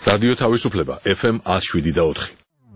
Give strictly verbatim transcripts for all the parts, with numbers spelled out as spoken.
რადიო თავისუფლება ეფ ემ one oh seven და four.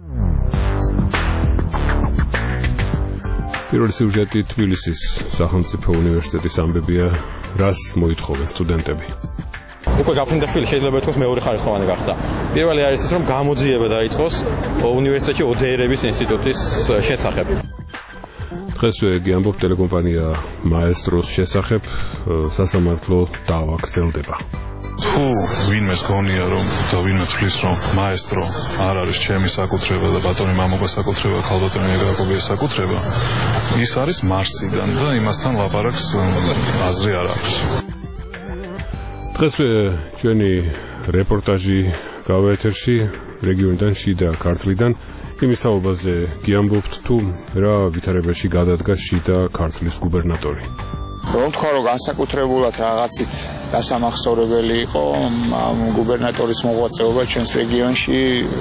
პირველი სიუჟეტი თბილისის სახელმწიფო უნივერსიტეტის ამბებია, რას მოითხოვენ სტუდენტები. უკვე გაფრინდაშვილი შეიძლება ითქვას მეორე ხარისხოვანი გახდა. პირველი არის ის, რომ გამოძიება დაიწყოს უნივერსიტეტში ო დე ერების ინსტიტუტის შესახებ. დღესვე გიამბობ ტელეკომპანია მაესტროს შესახებ, სასამართლო დავა გრძელდება. თუ ვინმეს გონია რომ და ვინმე თვლის რომ მაესტრო არ არის ჩემი საკუთრება და ბატონი მამუკა საკუთრება, ქალბატონი ეგრაკობიას საკუთრება, ის არის მარსიდან და იმასთან ლაპარაკს აზრი არ აქვს. დღესვე ჩვენი რეპორტაჟი გავა ეთერში რეგიონიდან, შიდა ქართლიდან, იმის თაობაზე გიამბობთ თუ რა ვითარებაში გადადგა შიდა ქართლის გუბერნატორი. რომ თქვა რომ განსაკუთრებულად რაღაცით დასამახსოვრებელი იყო გუბერნატორის მოღვაწეობა ჩვენს რეგიონში,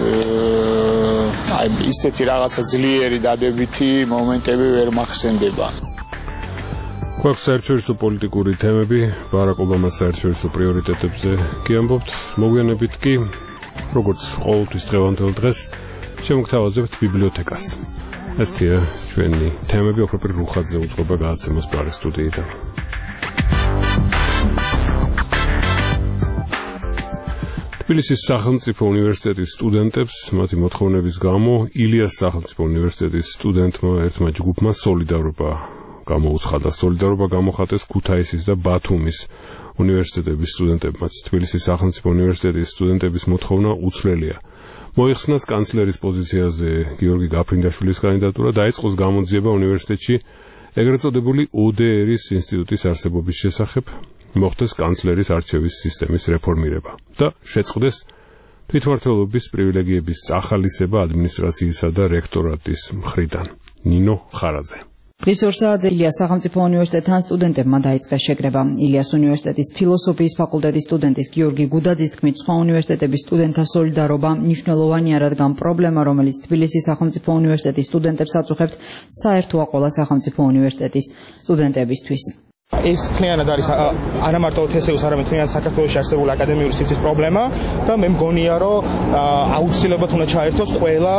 აი ისეთი რაღაცა ძლიერი დადებითი მომენტები ვერ მახსენდება. გვაქვს საერთაშორისო პოლიტიკური თემები, ბარაკ ობამას საერთაშორისო პრიორიტეტებზე გიამბობთ, მოგვიანებით კი, როგორც ყოველთვის დღევანდელ დღეს, შემოგთავაზებთ ბიბლიოთეკას. ესთია ჩვენი თემები, ოქროპირ რუხაძე უწყობა გადაცემას ბარის სტუდიიდან. თბილისის სახელმწიფო უნივერსიტეტის სტუდენტებს მათი მოთხოვნების გამო ილიას სახელმწიფო უნივერსიტეტის სტუდენტმა ერთმა ჯგუფმა სოლიდარობა გამოუცხადა. სოლიდარობა გამოხატეს ქუთაისის და ბათუმის უნივერსიტეტების სტუდენტებმაც. თბილისის სახელმწიფო უნივერსიტეტის სტუდენტების მოთხოვნა უცვლელია. მოიხსნას კანცლერის პოზიციაზე გიორგი გაფრინდაშვილის კანდიდატურა, დაიწყოს გამოძიება უნივერსიტეტში ეგრეთ წოდებული ო დე ერის ინსტიტუტის არსებობის შესახებ, მოხდეს კანცლერის არჩევის სისტემის რეფორმირება და შეწყდეს თვითმმართველობის პრივილეგიების წახალისება ადმინისტრაციისა და რექტორატის მხრიდან. ნინო ხარაძე. დღის ორ საათზე ილიას სახელმწიფო უნივერსიტეტთან სტუდენტებმა დაიწყეს შეკრება. ილიას უნივერსიტეტის ფილოსოფიის ფაკულტეტის სტუდენტის გიორგი გუდაძის თქმით, სხვა უნივერსიტეტების სტუდენტთა სოლიდარობა მნიშვნელოვანია, რადგან პრობლემა, რომელიც თბილისის სახელმწიფო უნივერსიტეტის სტუდენტებს აწუხებთ, საერთოა ყველა სახელმწიფო უნივერსიტეტის სტუდენტებისთვის. ეს მთლიანად არის არა მარტო თესეუს, არამედ მთლიანად საქართველოში არსებული აკადემიური სივრცის პრობლემა და მე მგონია, რომ აუცილებლად უნდა ჩაერთოს ყველა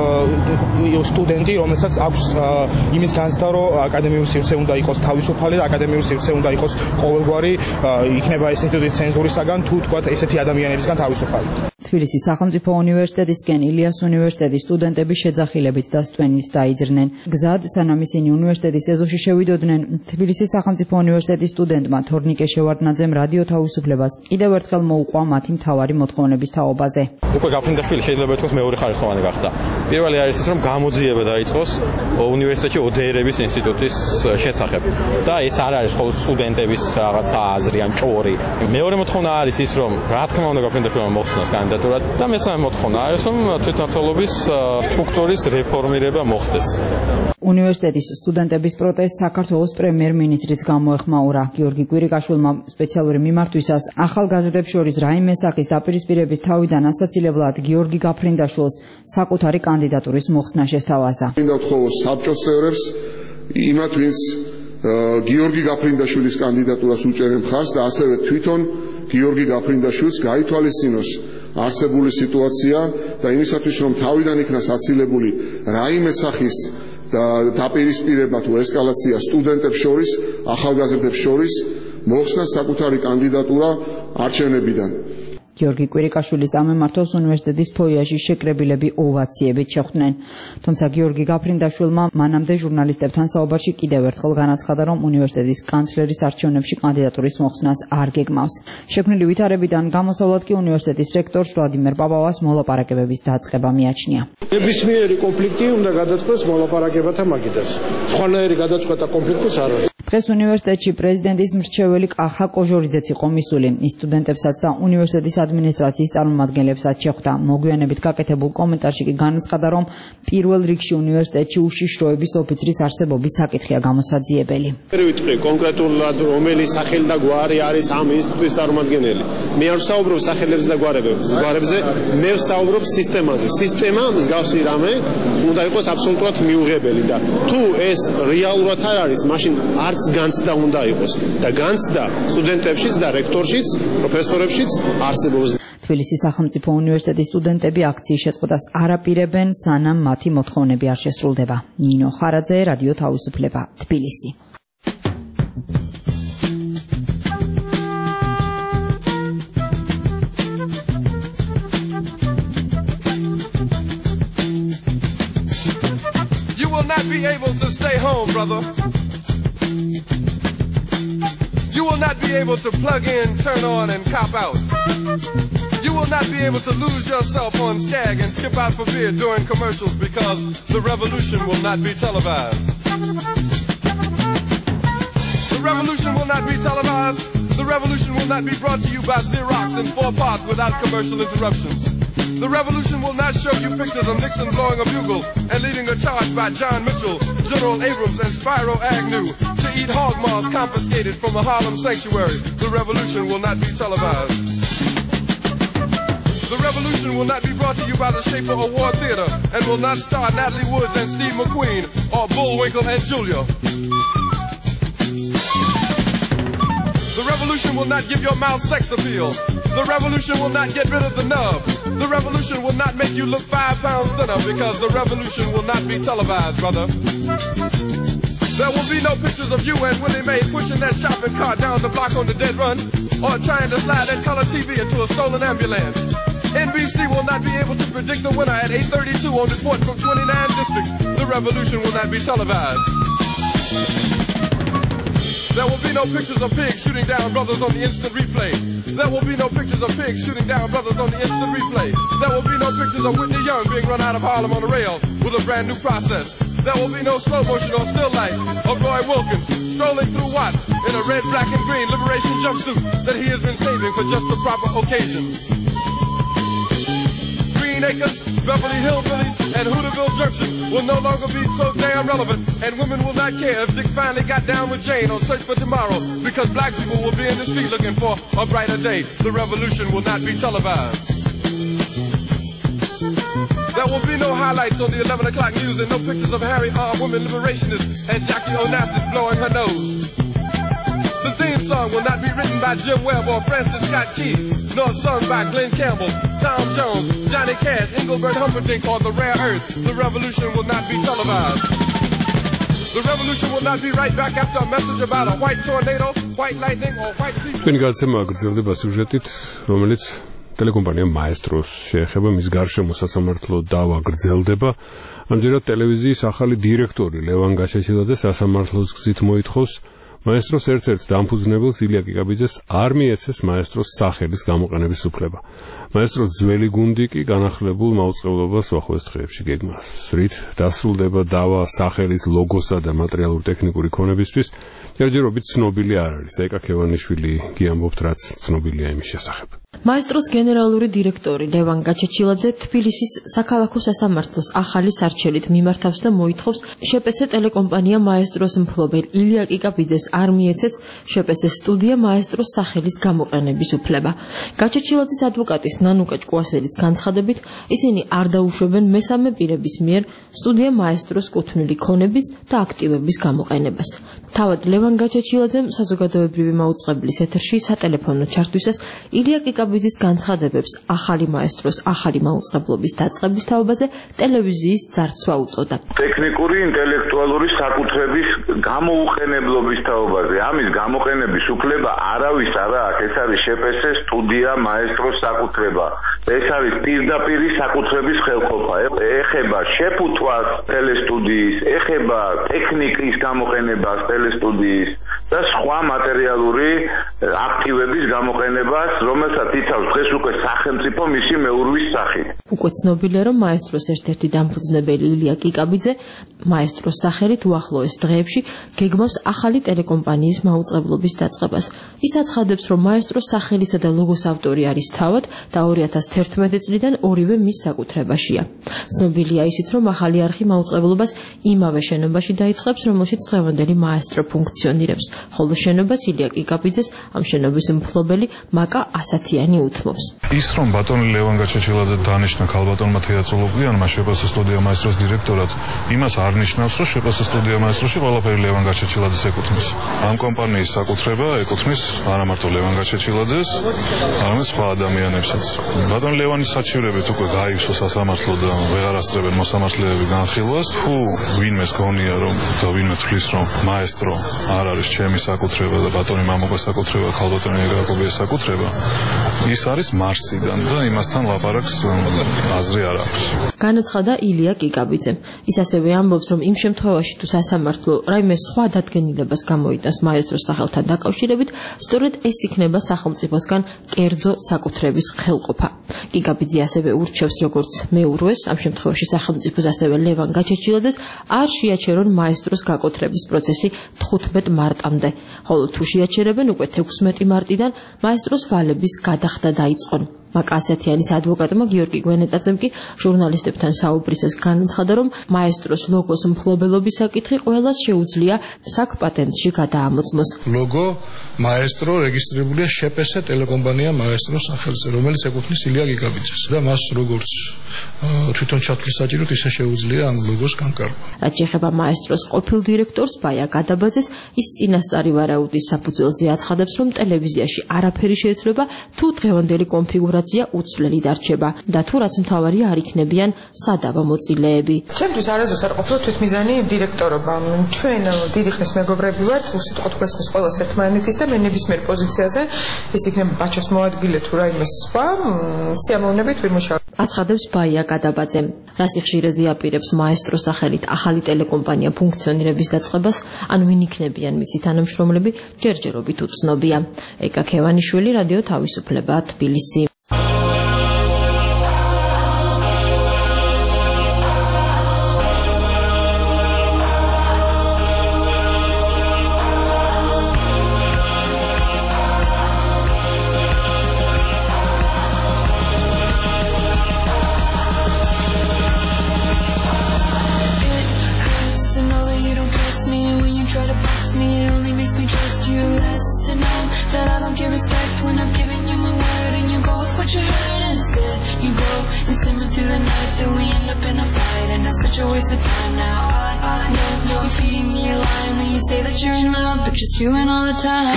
სტუდენტი, რომელსაც აქვს იმის განცდა, რომ აკადემიური სივრცე უნდა იყოს თავისუფალი და აკადემიური სივრცე უნდა იყოს ყოველგვარი, იქნება ეს ინსტიტუტი ცენზურისაგან თუ თქვათ ესეთი ადამიანებისგან თავისუფალი. თბილისის სახელმწიფო უნივერსიტეტისკენ ილიას უნივერსიტეტის სტუდენტები შეძახილებით და სტვენით დაიძრნენ. გზად, სანამ ისინი უნივერსიტეტის ეზოში შევიდოდნენ, თბილისის სახელმწიფო უნივერსიტეტის სტუდენტმა თორნიკე შევარდნაძემ რადიო თავისუფლებას კიდევ ერთხელ მოუყვა მათი მთავარი მოთხოვნების თაობაზე. უკვე გაფრინდაშვილი შეიძლება ითქვას მეორე ხარისხოვანი გახდა. პირველი არის ის, რომ გამოძიება დაიწყოს უნივერსიტეტში ო დე ერების ინსტიტუტის შესახებ და ეს არ არის მხოლოდ სტუდენტების რაღაცა აზრი ან ჭორი. მეორე მოთხოვნა არის ის, რომ რა თქმა უნდა გაფრინდაშვილმა მოხსნას კანდიდატურა და მესამე მოთხოვნა არის, რომ თვითმმართველობის სტრუქტურის რეფორმირება მოხდეს. უნივერსიტეტის სტუდენტების პროტესტს საქართველოს პრემიერ-მინისტრიც გამოეხმაურა. გიორგი კვირიკაშვილმა სპეციალური მიმართვისას ახალგაზრდებს შორის რაიმე სახის დაპირისპირების თავიდან ასაცილებლად გიორგი გაფრინდაშვილს საკუთარი კანდიდატურის მოხსნა შესთავაზა. მინდა ვთხოვოს საბჭოს წევრებს, იმათ ვინც გიორგი გაფრინდაშვილის კანდიდატურას უჭერენ მხარს და ასევე თვითონ გიორგი გაფრინდაშვილს გაითვალისწინოს არსებული სიტუაცია და იმისათვის, რომ თავიდან იქნას აცილებული რაიმე სახის და დაპირისპირება თუ ესკალაცია სტუდენტებს შორის, ახალგაზრდებს შორის, მოხსნას საკუთარი კანდიდატურა არჩევნებიდან. გიორგი კვირიკაშვილის ამემართოს უნივერსიტეტის ფოიეში შეკრებილები ოვაციებით შეხვდნენ. თუმცა გიორგი გაფრინდაშვილმა მანამდე ჟურნალისტებთან საუბარში კიდევ ერთხელ განაცხადა, რომ უნივერსიტეტის კანცლერის არჩევნებში კანდიდატურის მოხსნას არ გეგმავს. შექმნილი ვითარებიდან გამოსავლად კი უნივერსიტეტის რექტორს ვლადიმერ პაპავას მოლაპარაკებების დაწყება მიაჩნია. ნებისმიერი კონფლიქტი უნდა გადაწყდეს მოლაპარაკებათა მაგიდას. სხვანაირი გადაწყვეტა კონფლიქტის არ არის. დღეს უნივერსიტეტში პრეზიდენტის მრჩეველი კახა კოჟორიძეც იყო მისული. ის სტუდენტებსაც და უნივერსიტეტის ადმინისტრაციის წარმომადგენლებსაც შეხვდა. მოგვიანებით გაკეთებულ კომენტარში კი განაცხადა, რომ პირველ რიგში უნივერსიტეტში უშიშროების ოფიცრის არსებობის საკითხია გამოსაძიებელი. მე ვიტყვი კონკრეტულად რომელი სახელი და გვარი არის ამ ინსტიტუტის წარმომადგენელი. მე არ ვსაუბრობ სახელებზე და გვარებზე, მე ვსაუბრობ სისტემაზე. სისტემა მსგავსი რამე უნდა იყოს აბსოლუტურად მიუღებელი და თუ ეს რეალურად არ არის, მაშინ არც განცდა უნდა იყოს და განცდა სტუდენტებშიც და რექტორშიც, პროფესორებშიც არსებობს. თბილისის სახელმწიფო უნივერსიტეტის სტუდენტები აქციის შეწყვეტას არ აპირებენ, სანამ მათი მოთხოვნები არ შესრულდება. ნინო ხარაძე, რადიო თავისუფლება, თბილისი. You will not be able to stay home, brother. You will not be able to plug in, turn on, and cop out. You will not be able to lose yourself on Skag and skip out for beer during commercials because the revolution will not be televised. The revolution will not be televised. The revolution will not be brought to you by Xerox in four parts without commercial interruptions. The revolution will not show you pictures of Nixon blowing a bugle and leading a charge by John Mitchell, General Abrams, and Spyro Agnew to eat hog maws confiscated from a Harlem sanctuary. The revolution will not be televised. The revolution will not be brought to you by the Schaefer Award Theater and will not star Natalie Woods and Steve McQueen or Bullwinkle and Julia. The revolution will not give your mouth sex appeal. The revolution will not get rid of the nub. The revolution will not make you look five pounds thinner because the revolution will not be televised, brother. There will be no pictures of you and Willie Mae pushing that shopping cart down the block on the dead run or trying to slide that color T V into a stolen ambulance. N B C will not be able to predict the winner at eight thirty-two on report from twenty-nine districts. The revolution will not be televised. There will be no pictures of pigs shooting down brothers on the instant replay. There will be no pictures of pigs shooting down brothers on the instant replay. There will be no pictures of Whitney Young being run out of Harlem on a rail with a brand new process. There will be no slow motion or still life of Roy Wilkins strolling through Watts in a red, black, and green liberation jumpsuit that he has been saving for just the proper occasion. Green Acres, Beverly Hillbillies, and Hooterville Junction will no longer be so damn relevant, and women will not care if Dick finally got down with Jane on Search for Tomorrow, because black people will be in the street looking for a brighter day. The revolution will not be televised. There will be no highlights on the eleven o'clock news and no pictures of Harry armed women liberationists and Jackie Onassis blowing her nose. The theme song will not be written by Jim Webb or Francis Scott Key, nor sung by Glenn Campbell, Tom Jones, Johnny Cash, Engelbert Humperdinck, or The Rare Earth. The revolution will not be televised. The revolution will not be right back after a message about a white tornado, white lightning, or white people. ჩვენი გადაცემა გრძელდება სიუჟეტით, რომელიც ტელეკომპანია მაესტროს შეეხება, მის გარშემო სასამართლო დავა გრძელდება. ამჯერად ტელევიზიის ახალი დირექტორი ლევან გაჩეჩილაძე სასამართლოს გზით მოითხოვს მაესტროს ერთ-ერთ დამფუძნებელს ილია კიკაბიძეს არ მიეცეს მაესტროს სახელის გამოყენების უფლება. მაესტროს ძველი გუნდი კი განახლებულ მაუწყებლობას უახლოეს დღეებში გეგმავს. რით დასრულდება დავა სახელის ლოგოსა და მატერიალურ-ტექნიკური ქონებისთვის, ჯერჯერობით ცნობილი არ არის. ეკა ქევანიშვილი გიამბობთ, რაც ცნობილია იმის შესახებ. მაესტროს გენერალური დირექტორი ლევან გაჩეჩილაძე თბილისის საქალაქო სასამართლოს ახალი სარჩელით მიმართავს და მოითხოვს შპს ტელეკომპანია მაესტროს მფლობელ ილია კიკაბიძეს არ მიეცეს შპს სტუდია მაესტროს სახელის გამოყენების უფლება. გაჩეჩილაძის ადვოკატის ნანუკა ჭკუასელის განცხადებით, ისინი არ დაუშვებენ მესამე პირების მიერ სტუდია მაესტროს კუთვნილი ქონების და აქტივების გამოყენებას. თავად ლევან გაჩეჩილაძემ საზოგადოებრივი მაუწყებლის ეთერში სატელეფონო ჩართვისას ილია კიკაბიძის განცხადებებს ახალი მაესტროს ახალი მაუწყებლობის დაწყების თაობაზე ტელევიზიის ძარცვა უწოდა. ტექნიკური ინტელექტუალური საკუთრების გამოუყენებლობის თაობაზე. ამის გამოყენების უფლება არავის არ აქვს. ეს არის შპს სტუდია მაესტროს საკუთრება. ეს არის პირდაპირი საკუთრების ხელყოფა. ეხება შეფუთვას ტელესტუდიის, ეხება ტექნიკის გამოყენებას ტელესტუდიის და სხვა მატერიალური აქტივების გამოყენებას, რომელსაც იცავს დღეს უკვე სახელმწიფო მისი მეურვის სახით. უკვე ცნობილია, რომ მაესტროს ერთ-ერთი დამფუძნებელი ილია კიკაბიძე მაესტროს სახელით უახლოეს დღეებში გეგმავს ახალი ტელეკომპანიის მაუწყებლობის დაწყებას. ის აცხადებს, რომ მაესტროს სახელისა და ლოგოს ავტორი არის თავად და ორი ათას თერთმეტი წლიდან ორივე მის საკუთრებაშია. ცნობილია ისიც, რომ ახალი არხი მაუწყებლობას იმავე შენობაში დაიწყებს, რომელშიც დღევანდელი მაესტრო ფუნქციონირებს, ხოლო შენობას ილია კიკაბიძეს ამ შენობის მფლობელი მაკა ასათიანი ჭკვიანი უთმობს. ის რომ ბატონი ლევან გაჩეჩილაძე დანიშნა ქალბატონმა თეატროლოგიანმა შეპას სტუდია მაესტროს დირექტორად, იმას არ ნიშნავს, რომ შეპას სტუდია მაესტროში ყველაფერი ლევან გაჩეჩილაძეს ეკუთვნის. ამ კომპანიის საკუთრება ეკუთვნის არა მარტო ლევან გაჩეჩილაძეს, არამედ სხვა ადამიანებსაც. ბატონ ლევანის საჩივრებით უკვე გაივსო სასამართლო და ვეღარ ასწრებენ მოსამართლეები განხილვას. თუ ვინმეს გონია რომ და ვინმე თვლის რომ მაესტრო არ არის ჩემი საკუთრება და ბატონი მამუკას საკუთრება, ქალბატონი ეკაკობიას საკუთრება, ის არის მარსიდან და იმასთან ლაპარაკს აზრი არ აქვს. განაცხადა ილია კიკაბიძემ. ის ასევე ამბობს, რომ იმ შემთხვევაში თუ სასამართლო რაიმე სხვა დადგენილებას გამოიტანს მაესტროს სახელთან დაკავშირებით, სწორედ ეს იქნება სახელმწიფოსგან კერძო საკუთრების ხელყოფა. კიკაბიძე ასევე ურჩევს როგორც მეურვეს, ამ შემთხვევაში სახელმწიფოს ასევე ლევან გაჩეჩილაძეს არ შეაჩერონ მაესტროს გაკუთრების პროცესი თხუთმეტ მარტამდე, ხოლო თუ შეაჩერებენ უკვე თექვსმეტი მარტიდან მაესტროს ვალების გადახდა დაიწყონ. მაკასეთიანის ადვოკატმა გიორგი გვენეტაძემ კი ჟურნალისტებთან საუბრისას განაცხადა, რომ მაესტროს ლოგოს მფლობელობის საკითხი ყველას შეუძლია საკპატენტში გადაამოწმოს. ლოგო მაესტრო რეგისტრირებულია შეპესე ტელეკომპანია მაესტროს სახელზე, რომელიც ეკუთვნის ილია კიკაბიძეს და მას როგორც თვითონ ჩათვლის საჭიროდ ისე შეუძლია ამ ლოგოს განკარგვა. რაც შეეხება მაესტროს ყოფილ დირექტორს ბაია გადაბაძეს, ის წინასწარი ვარაუდის საფუძველზე აცხადებს, რომ ტელევიზიაში არაფერი შეეცვლება თუ დღევანდელი კონფიგურაცია უცვლელი დარჩება და თუ რაც მთავარია არ იქნებიან სადავო მოწილეები. ჩემთვის არასდროს არ ყოფილა თვითმიზანი დირექტორობა. ჩვენ დიდი ხნის მეგობრები ვართ, უსიტყვოდ გვესმის ყველას ერთმანეთის და მე ნებისმიერ პოზიციაზე ის იქნება ბაჩოს მოადგილე თუ რაიმე სხვა სიამოვნებით ვიმუშავებ. აცხადებს ბაია გადაბაძე. რას ხშირეზე აპირებს მაესტროს სახელით ახალი ტელეკომპანია ფუნქციონირების დაწყებას, ან ვინ იქნებიან მისი თანამშრომლები, ჯერჯერობით უცნობია. ეკა ქევანიშვილი, რადიო თავისუფლება, თბილისი. Doing all the time.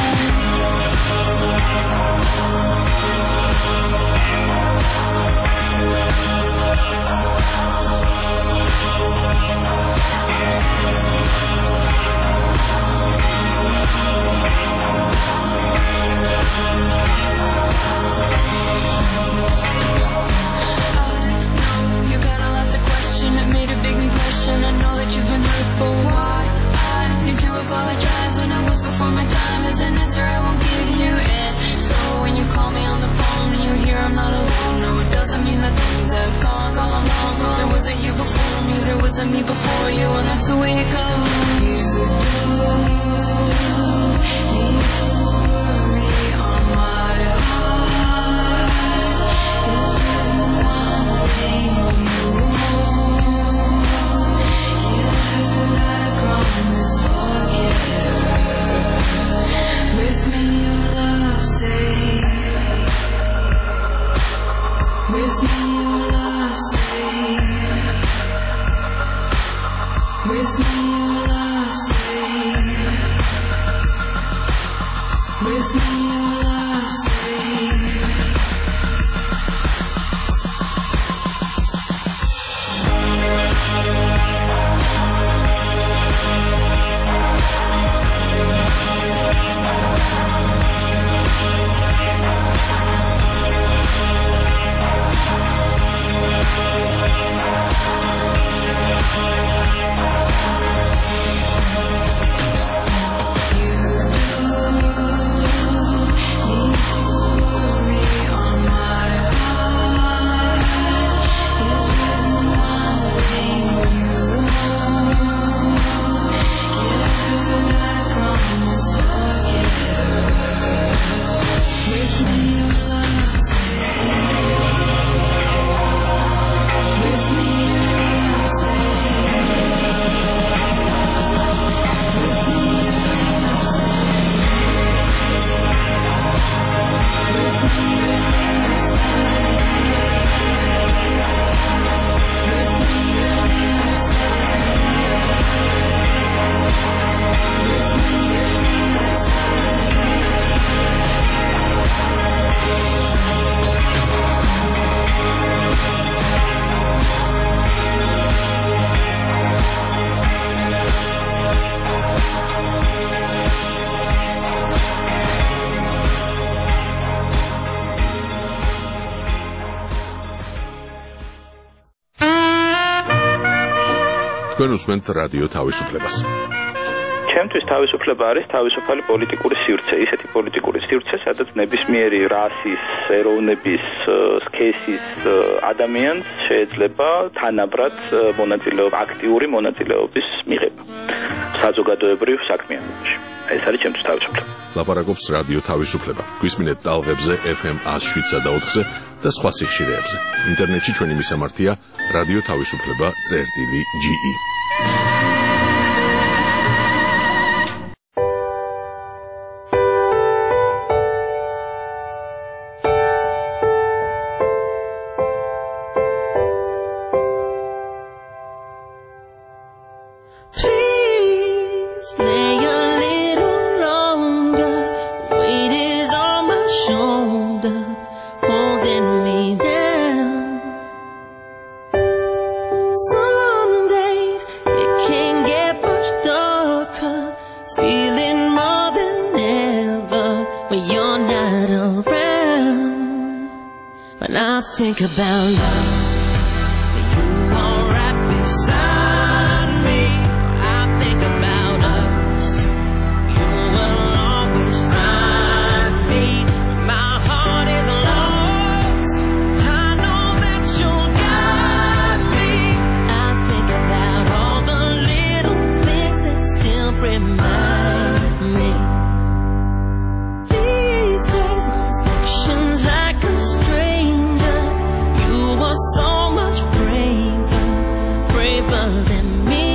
You got a lot to question. It made a big impression. I know that you've been hurt, but why? I need to apologize when I was before my time. As an answer I won't give you. And so when you call me on the phone and you hear I'm not alone, no, it doesn't mean that things have gone, gone, gone, gone. There wasn't you before me, there wasn't me before you, and that's the way it goes. You don't need to worry on my heart. It's just one thing you want. Yeah, I promise forget. With me your love safe. With me your love safe. With me your love safe. With me your love safe. You თქვენ უსმენთ რადიო თავისუფლებას. ჩემთვის თავისუფლება არის თავისუფალი პოლიტიკური სივრცე, ისეთი პოლიტიკური სივრცე, სადაც ნებისმიერი რასის, ეროვნების, სქესის ადამიანს შეიძლება თანაბრად მონაწილეობა, აქტიური მონაწილეობის მიღება საზოგადოებრივ საქმიანობაში. ეს არის ჩემთვის თავისუფლება. ლაპარაკობს რადიო თავისუფლება. გვისმინეთ ტალღებზე ეფ ემ one oh seven point four-ზე და სხვა სიხშირეებზე. ინტერნეტში ჩვენი მისამართია რადიო თავისუფლება წერტილი ჯი ი. Think about love. You are right beside me. I think about us. You will always find me. My heart is lost. I know that you'll guide me. I think about all the little things that still remind me. These days my affection's like a stranger. So much braver, braver than me.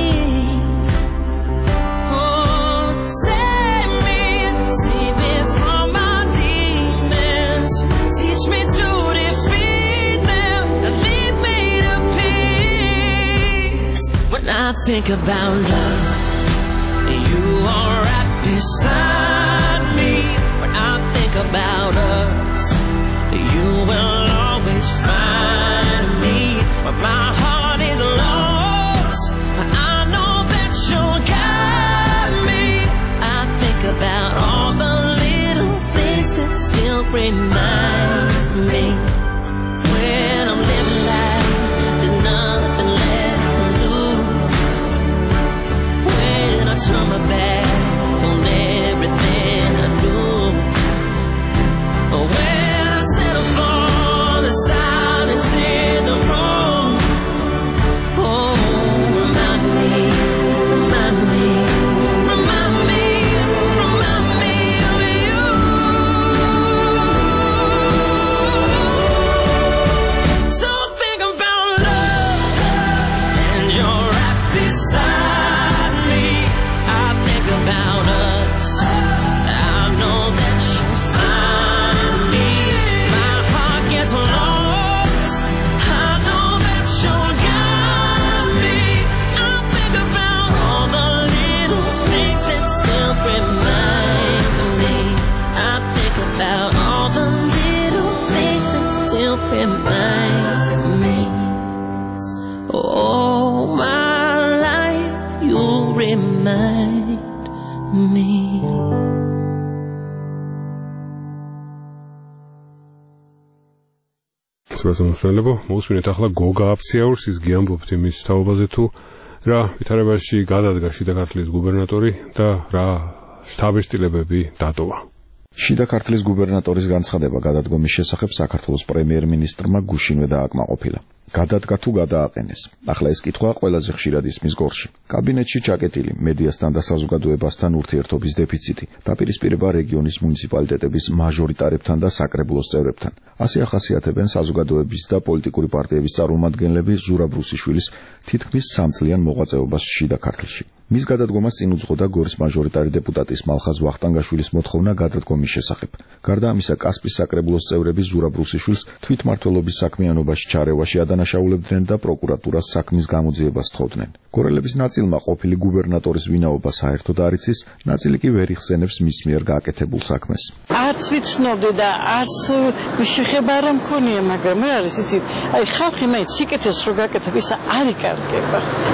Oh, save me, save me from my demons. Teach me to defeat them and lead me to peace. When I think about love, you are right beside me. When I think about us, you will always find me. But my heart is lost. I know that you'll guide me. I think about all the little things that still remind me. When I'm living life, there's nothing left to lose. When I turn my back on everything I knew. When I settle for the silence in the room. Oh, remind me, remind me, remind me, remind me of you. So think about love, and you're right beside me. I think about us. I know that you'll find me. My heart gets lost. I know that you'll guide me. I think about all the little things that still remind me. I think about all the little things that still remind me. All my life you remind me. სპეციალისტებო, მოსმინეთ ახლა გოგა აფციაურს, ის გიამბობთ იმის თაობაზე თუ რა ვითარებაში გადადგა შიდა ქართლის გუბერნატორი და რა შთაბეჭდილებები დატოვა. შიდა ქართლის გუბერნატორის განცხადება გადადგომის შესახებ საქართველოს პრემიერ-მინისტრმა გუშინვე დააკმაყოფილა. გადადგა თუ გადააყენეს. ახლა ეს კითხვა ყველაზე ხშირად ისმის გორში. კაბინეტში ჩაკეტილი მედიასთან და საზოგადოებასთან ურთიერთობის დეფიციტი, დაპირისპირება რეგიონის მუნიციპალიტეტების მაჟორიტარებთან და საკრებულოს წევრებთან. ასე ახასიათებენ საზოგადოების და პოლიტიკური პარტიების წარმომადგენლები ზურაბ რუსიშვილის თითქმის სამწლიან მოღვაწეობას შიდა ქართლში. მის გადადგომას წინ უძღოდა გორის მაჟორიტარი დეპუტატის მალხაზ ვახტანგაშვილის მოთხოვნა გადადგომის შესახებ. გარდა ამისა, კასპის საკრებულოს წევრები ზურაბ რუსიშვილს თვითმმართველობის საქმიანობაში ჩარევაში ადანაშაულებდნენ და პროკურატურას საქმის გამოძიებას თხოვდნენ. გორელების ნაწილმა ყოფილი გუბერნატორის ვინაობა საერთოდ არ იცის, ნაწილი კი ვერ იხსენებს მის მიერ გაკეთებულ საქმეს. არც ვიცნობდი და არც შეხება არ მქონია, მაგრამ რა არის იცით, აი ხალხი მაინც სიკეთეს რო გაკეთებ, ისა არ იკარგება.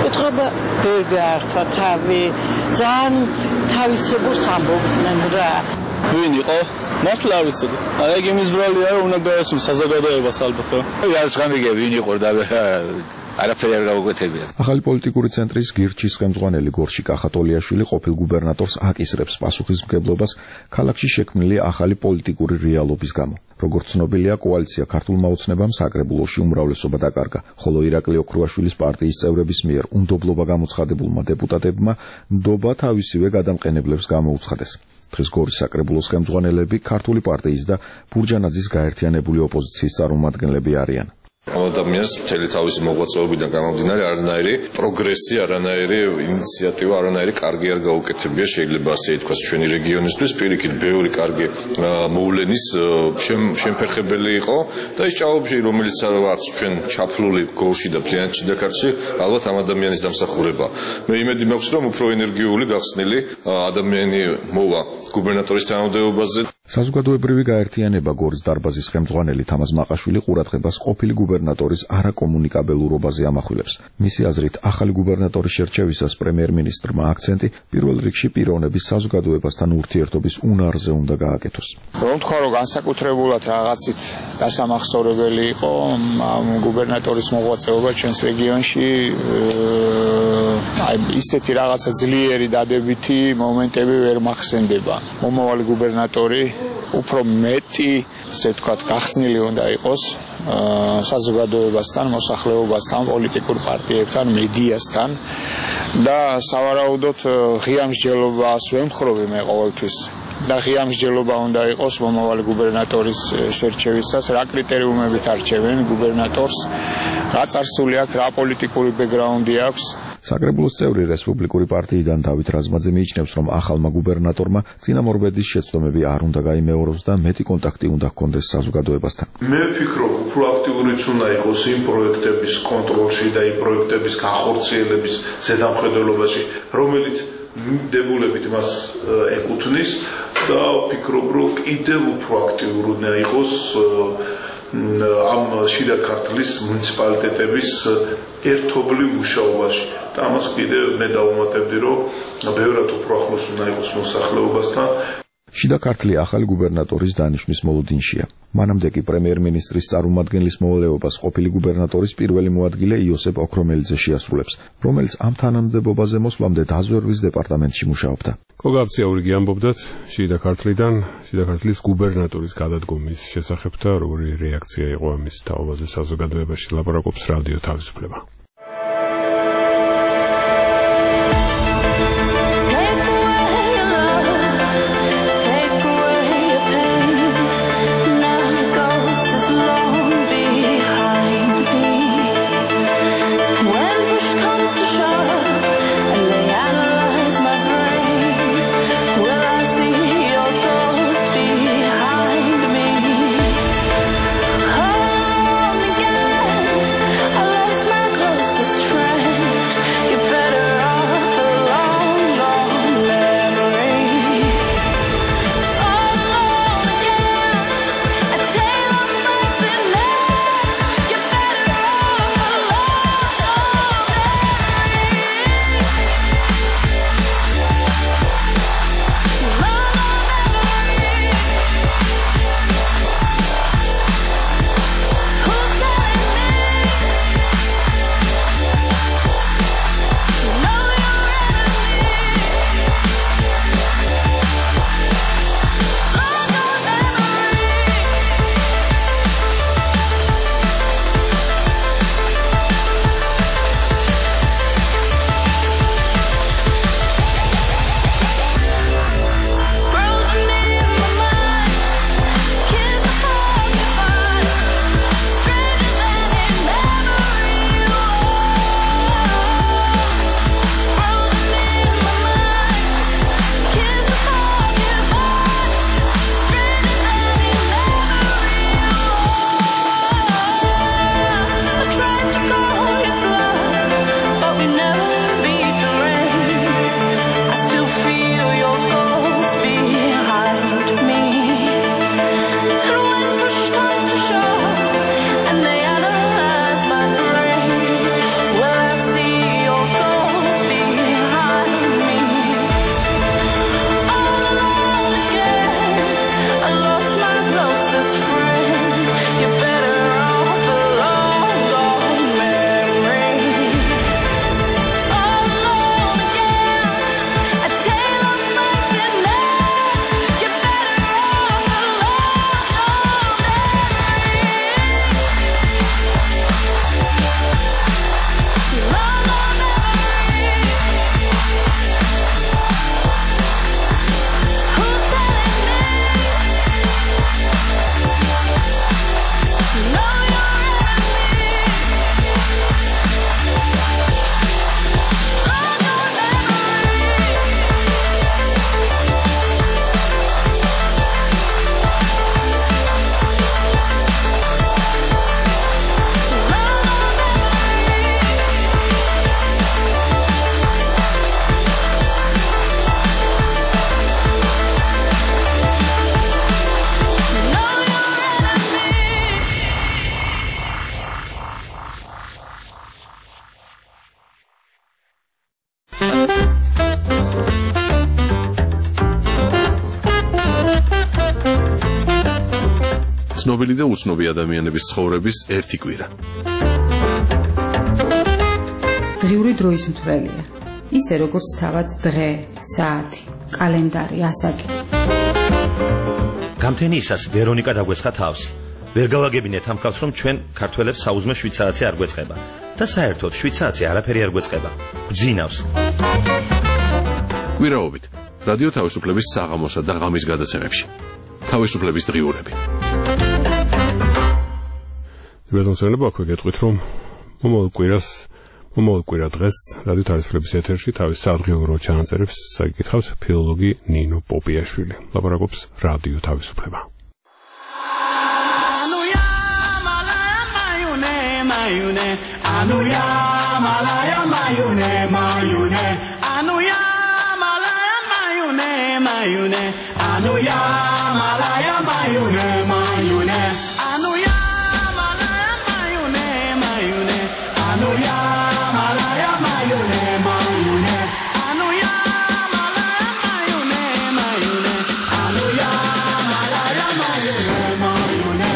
უთხრობა ვერ გაართვა თავი ძალიან თავისებურს ამბობდნენ რა ვინ იყო მართლა არ ვიცოდი აი ეგ იმის ბრალია რომ უნდა გაეცნო საზოგადოებას ალბათ რა არ წამიგე ვინ იყო და არაფერი არ გავუკვეთებია. ახალი პოლიტიკური ცენტრის გირჩის ხელმძღვანელი გორში კახატოლიაშვილი ყოფილ გუბერნატორს აკისრებს პასუხისმგებლობას ქალაქში შექმნილი ახალი პოლიტიკური რეალობის გამო. როგორც ცნობილია, კოალიცია ქართულმა ოცნებამ საკრებულოში უმრავლესობა დაკარგა, ხოლო ირაკლი ოქრუაშვილის პარტიის წევრების მიერ უნდობლობა გამოცხადებულმა დეპუტატებმა ნდობა თავისივე გადამყენებლებს გამოუცხადეს. დღეს გორის საკრებულოს ხელმძღვანელები ქართული პარტიის და ბურჯანაძის გაერთიანებული ოპოზიციის წარმომადგენლები არიან. ადამიანს მთელი თავისი მოღვაწეობიდან გამომდინარე არანაირი პროგრესი, არანაირი ინიციატივა, არანაირი კარგი არ გაუკეთებია, შეიძლება ასე ითქვას ჩვენი რეგიონისთვის, პირიქით ბევრი კარგი მოვლენის შემფერხებელი იყო და ის ჭაობში, რომელიც არც ჩვენ ჩაფლული გორში და მთლიანად შიდაქართში, ალბათ ამ ადამიანის დამსახურება. მე იმედი მაქვს, რომ უფრო ენერგიული, გახსნილი ადამიანი მოვა გუბერნატორის თანამდებობაზე. საზოგადოებრივი გაერთიანება გორის დარბაზის ხელმძღვანელი თამაზ მაყაშვილი ყურადღებას ყოფილი გუბერნატორის არაკომუნიკაბელურობაზე ამახვილებს. მისი აზრით, ახალი გუბერნატორის შერჩევისას პრემიერ-მინისტრმა აქცენტი პირველ რიგში პიროვნების საზოგადოებასთან ურთიერთობის უნარზე უნდა გააკეთოს. რომ თქვა, რომ განსაკუთრებულად რაღაცით დასამახსოვრებელი იყო ამ გუბერნატორის მოღვაწეობა ჩვენს რეგიონში, აი ისეთი რაღაცა ძლიერი დადებითი მომენტები ვერ მახსენდება. მომავალი გუბერნატორი უფრო მეტი, ასე ვთქვათ, გახსნილი უნდა იყოს საზოგადოებასთან, მოსახლეობასთან, პოლიტიკურ პარტიებთან, მედიასთან და სავარაუდოდ ღია მსჯელობას ვემხრობი მე ყოველთვის. და ღია მსჯელობა უნდა იყოს მომავალი გუბერნატორის შერჩევისას, რა კრიტერიუმებით არჩევენ გუბერნატორს, რა წარსული აქვს, რა პოლიტიკური ბექგრაუნდი აქვს. საკრებულოს წევრი რესპუბლიკური პარტიიდან დავით რაზმაძე მიიჩნევს, რომ ახალმა გუბერნატორმა წინამორბედის შეცდომები არ უნდა გაიმეოროს და მეტი კონტაქტი უნდა ჰქონდეს საზოგადოებასთან. მე ვფიქრობ, უფრო აქტიურიც უნდა იყოს იმ პროექტების კონტროლში და იმ პროექტების განხორციელების ზედამხედველობაში, რომელიც დებულებით მას ეკუთვნის და ვფიქრობ, რომ კიდევ უფრო აქტიური უნდა იყოს ამ შიდა ქართლის მუნიციპალიტეტების ერთობლივ მუშაობაში. და ამას კიდევ მე დავუმატებდი, რომ ბევრად უფრო ახლოს უნდა იყოს მოსახლეობასთან. შიდა ქართლი ახალი გუბერნატორის დანიშვნის მოლოდინშია. მანამდე კი პრემიერ-მინისტრის წარმომადგენლის მოვალეობას ყოფილი გუბერნატორის პირველი მოადგილე იოსებ ოქრომელიძე შეასრულებს, რომელიც ამ თანამდებობაზე მოსვლამდე დაზვერვის დეპარტამენტში მუშაობდა. კოგაბციაურიგი ამბობდათ შიდა ქართლიდან, შიდა ქართლის გუბერნატორის გადადგომის შესახებ და როგორი რეაქცია იყო ამის თაობაზე საზოგადოებაში, ლაპარაკობს რადიო თავისუფლება. I lost my clothes. ცნობილი და უცნობი ადამიანების ცხოვრების ერთი კვირა. დღიური დროის მთვრელია. ისე როგორც თავად დღე, საათი, კალენდარი, ასაკი. გამთენიისას ვერონიკა დაგვესხა თავს. ვერ გავაგებინეთ ამ ხალხს, რომ ჩვენ ქართველებს საუზმე შვიდ საათი არ გვეწყება და საერთოდ შვიდ საათი არაფერი არ გვეწყება. გძინავს. კვირაობით რადიო თავისუფლების საღამოსა და ღამის გადაცემებში. თავისუფლების დღიურები. ბედნოსენება აქვე გეტყვით, რომ მომავალ კვირას, მომავალ კვირა დღეს რადიო თავისუფლების ეთერში თავის საადღიურო ჩანაწერებს საკითხავს ფილოლოგი ნინო პოპიაშვილი. ლაპარაკობს რადიო თავისუფლება. Mayune, anuya malaya mayune, mayune, anuya malaya mayune, mayune, anuya malaya mayune, mayune, anuya malaya mayune, mayune, anuya malaya mayune, mayune, anuya malaya mayune, mayune, anuya malaya mayune, mayune.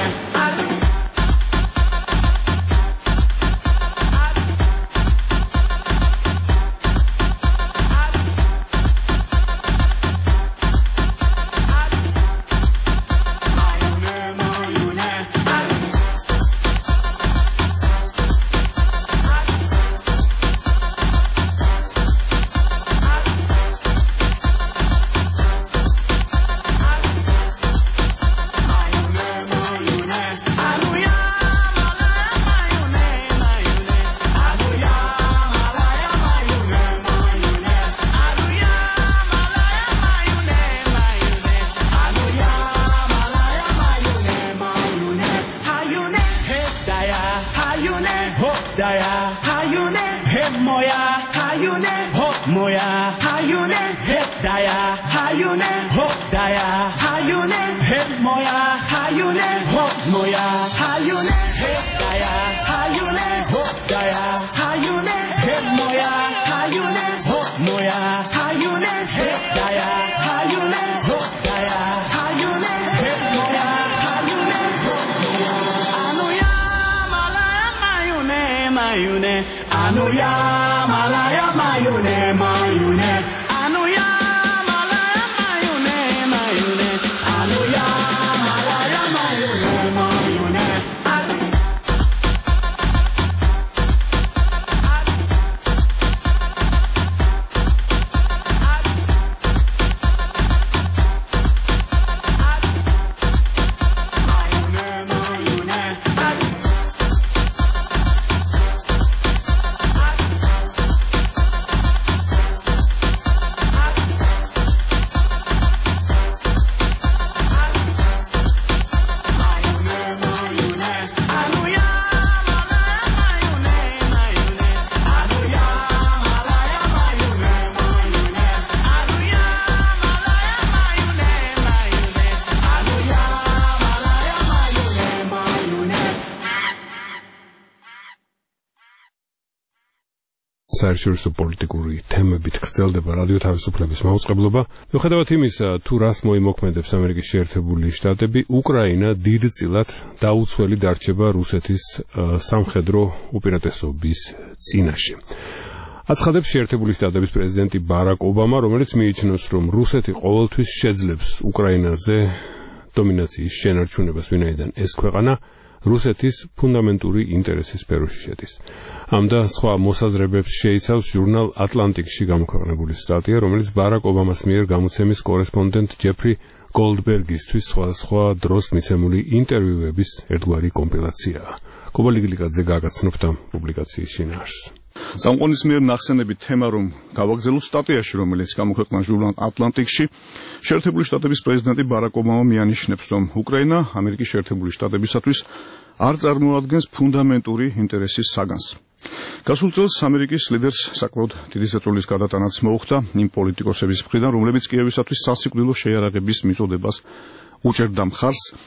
საერთაშორისო პოლიტიკური თემებით გრძელდება რადიო თავისუფლების მაუწყებლობა. მიუხედავად იმისა, თუ რას მოიმოქმედებს ამერიკის შეერთებული შტატები, უკრაინა დიდწილად დაუცველი დარჩება რუსეთის სამხედრო უპირატესობის წინაშე. აცხადებს შეერთებული შტატების პრეზიდენტი ბარაკ ობამა, რომელიც მიიჩნევს, რომ რუსეთი ყოველთვის შეძლებს უკრაინაზე დომინაციის შენარჩუნებას, ვინაიდან ეს ქვეყანა რუსეთის ფუნდამენტური ინტერესის სფეროში შედის. ამ და სხვა მოსაზრებებს შეიცავს ჟურნალ ატლანტიკში გამოქვეყნებული სტატია, რომელიც ბარაკ ობამას მიერ გამოცემის კორესპონდენტ ჯეფრი გოლდბერგისთვის სხვადასხვა დროს მიცემული ინტერვიუების ერთგვარი კომპილაციაა. კობალიგლიკაძე გაგაცნობთ ამ პუბლიკაციის შინაარსს. წამყვანის მიერ ნახსენები თემა, რომ გავაგზავნოთ სტატიაში, რომელიც გამოქვეყნდა ჟურნალ ატლანტიკში, შეერთებული შტატების პრეზიდენტი ბარაკ ობამა მიანიშნებს, რომ უკრაინა ამერიკის შეერთებული შტატებისათვის არ წარმოადგენს ფუნდამენტური ინტერესის საგანს. გასულ წელს ამერიკის ლიდერს საკმაოდ დიდი ზეწოლის გადატანაც მოუხდა იმ პოლიტიკოსების მხრიდან, რომლებიც კიევისათვის სასიკვდილო შეიარაღების მიწოდებას უჭერდა მხარს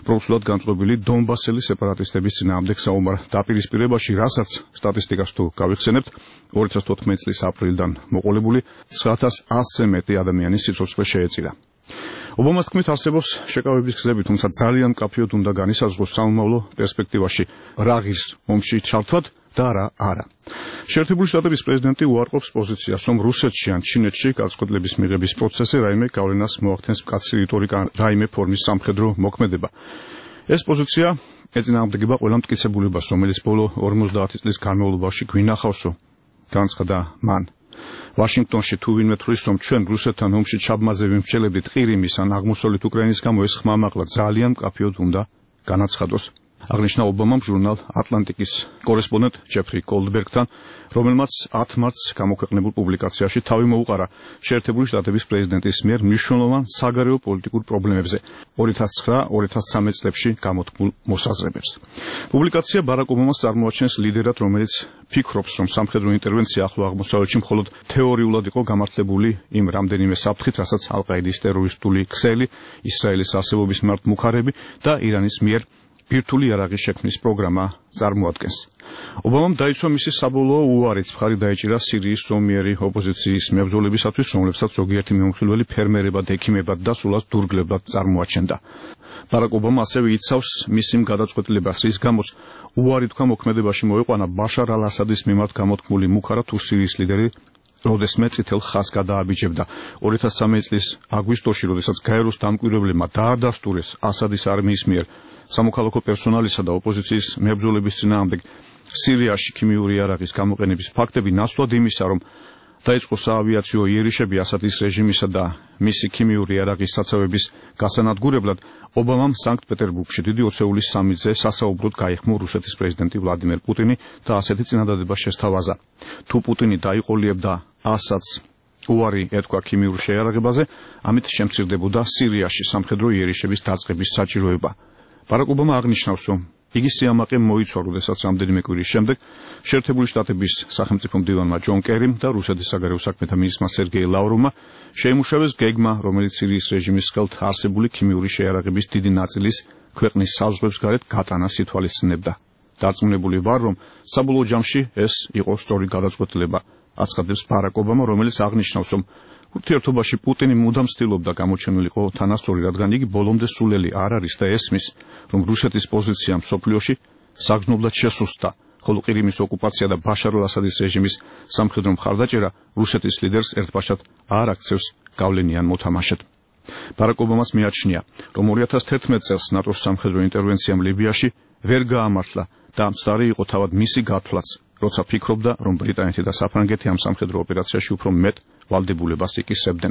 სპროფულად განწყობილი დონბასელი სეპარატისტების წინააღმდეგ საომარ დაპირისპირებაში, რასაც სტატისტიკას თუ გავიხსენებთ, ორი ათას თოთხმეტი წლის აპრილიდან მოყოლებული ცხრა ათას ასზე მეტი ადამიანის სიცოცხლე შეეწირა. ობამას თქმით არსებობს შეკავების გზები, თუმცა ძალიან მკაფიოდ უნდა განისაზღვროს სამომავლო პერსპექტივაში რა ღირს ომში ჩართვად და რა არა. შეერთებული შტატების პრეზიდენტი უარყოფს პოზიციას, რომ რუსეთში ან ჩინეთში გადაწყვეტილების მიღების პროცესი რაიმე გავლენას მოახდენს მკაცრი რიტორიკა ან რაიმე ფორმის სამხედრო მოქმედება. ეს პოზიცია ეწინააღმდეგება ყველა მტკიცებულებას, რომელიც ბოლო ორმოცდაათი წლის განმავლობაში გვინახავსო, განცხადა მან. ვაშინგტონში თუ ვინმე თვლის, რომ ჩვენ რუსეთთან ომში ჩაბმაზე ვიმსჯელებდით ყირიმის ან აღმოსავლეთ უკრაინის გამო, ეს ხმამაღლა ძალიან მკაფიოდ უნდა განაცხადოს. აღნიშნა ობამამ ჟურნალ ატლანტიკის კორესპონდენტ ჯეფრი გოლდბერგთან, რომელმაც ათი მარტს გამოქვეყნებულ პუბლიკაციაში თავი მოუყარა შეერთებული შტატების პრეზიდენტის მიერ მნიშვნელოვან საგარეო პოლიტიკურ პრობლემებზე ორი ათას ცხრა ორი ათას ცხრამეტ წლებში გამოთქმულ მოსაზრებებს. პუბლიკაცია ბარაკ ობამას წარმოაჩენს ლიდერად, რომელიც ფიქრობს, რომ სამხედრო ინტერვენცია ახლო აღმოსავლეთში მხოლოდ თეორიულად იყო გამართლებული იმ რამდენიმე საფრთხით, რასაც ალ-ყაიდის ტერორისტული ქსელი, ისრაელის არსებობის მიმართ მუხარები და ირანის მიერ ბირთვული იარაღის შექმნის პროგრამა წარმოადგენს. ობამამ დაიცვა მისი საბოლოო უარიც, მხარი დაეჭირა სირიის ზომიერი ოპოზიციის მებრძოლებისათვის, რომლებსაც ზოგიერთი მეუმხილველი ფერმერებად, ექიმებად და სულაც დურგლებად წარმოაჩენდა. ბარაკ ობამა ასევე იცავს მისი გადაწყვეტილებას, რის გამოც უარი თქვა მოქმედებაში მოიყვანა ბაშარ ალ-ასადის მიმართ გამოთქმული მუხარა თუ სირიის ლიდერი როდესმე წითელ ხაზს გადააბიჯებდა. ორი ათას ცხრამეტი წლის აგვისტოში, როდესაც გაეროს დამკვირვებლებმა დაადასტურეს ასადის არმიის მიერ სამოქალაქო პერსონალისა და ოპოზიციის მებრძოლების წინააღმდეგ სირიაში ქიმიური იარაღის გამოყენების ფაქტები, ნაცვლად იმისა, რომ დაიწყო საავიაციო იერიშები ასადის რეჟიმისა და მისი ქიმიური იარაღის საცავების გასანადგურებლად, ობამამ სანქტ-პეტერბურგში დიდი ოცეულის სამიძე სასაუბროდ გაიხმო რუსეთის პრეზიდენტი ვლადიმერ პუტინი და ასეთი წინადადება შესთავაზა. თუ პუტინი დაიყოლიებდა ასადს უარი ეთქვა ქიმიურ შეიარაღებაზე, ამით შემცირდებოდა სირიაში სამხედრო იერიშების დაწყების საჭიროება. ბარაკ ობამა აღნიშნავს, რომ იგი სიამაყე მოიცვა, როდესაც რამდენიმე კვირის შემდეგ შეერთებული შტატების სახელმწიფო მდივანმა ჯონ კერიმ და რუსეთის საგარეო საქმეთა მინისტრმა სერგეი ლავროვმა შეიმუშავეს გეგმა, რომელიც სირიის რეჟიმის ხელთ არსებული ქიმიური შეიარაღების დიდი ნაწილის ქვეყნის საზღვრებს გარეთ გატანას ითვალისწინებდა. დარწმუნებული ვარ, რომ საბოლოო ჯამში ეს იყო სწორი გადაწყვეტილება, აცხადებს ბარაკ ობამა, რომელიც აღნიშნავს, რომ ურთიერთობაში პუტინი მუდამ ცდილობდა გამოჩენილიყო თანასწორი, რადგან იგი ბოლომდე სულელი არ არის და ესმის, რომ რუსეთის პოზიცია მსოფლიოში საგრძნობლად შესუსტდა, ხოლო ყირიმის ოკუპაცია და ბაშარ ალ-ასადის რეჟიმის სამხედრო მხარდაჭერა რუსეთის ლიდერს ერთბაშად არ აქცევს გავლენიან მოთამაშედ. ბარაკ ობამას მიაჩნია, რომ ორი ათას თერთმეტ წელს ნატოს სამხედრო ინტერვენციამ ლიბიაში ვერ გაამართლა და მცდარი იყო თავად მისი გათვლაც, როცა ფიქრობდა, რომ ბრიტანეთი და საფრანგეთი ამ სამხედრო ოპერაციაში უფრო მეტ ვალდებულებას იკისრებდნენ.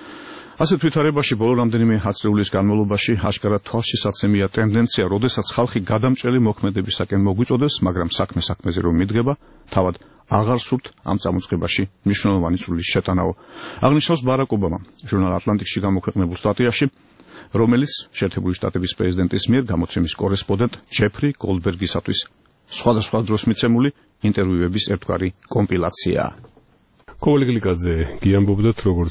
ასეთ ვითარებაში ბოლო რამდენიმე ათწლეულის განმავლობაში აშკარად თვალშისაცემია ტენდენცია, როდესაც ხალხი გადამჭრელი მოქმედებისაკენ მოგვიწოდებს, მაგრამ საქმე საქმეზე რომ მიდგება, თავად აღარ სურთ ამ წამოწყებაში მნიშვნელოვანი წვლილი შეტანაო. აღნიშნავს ბარაკ ობამა ჟურნალ ატლანტიკში გამოქვეყნებულ სტატიაში, რომელიც შეერთებული შტატების პრეზიდენტის მიერ გამოცემის კორესპონდენტ ჯეფრი გოლდბერგისათვის სხვადასხვა დროს მიცემული ინტერვიუების ერთგვარი კომპილაციაა. კოვალიგლიკაძე გიამბობდათ, როგორც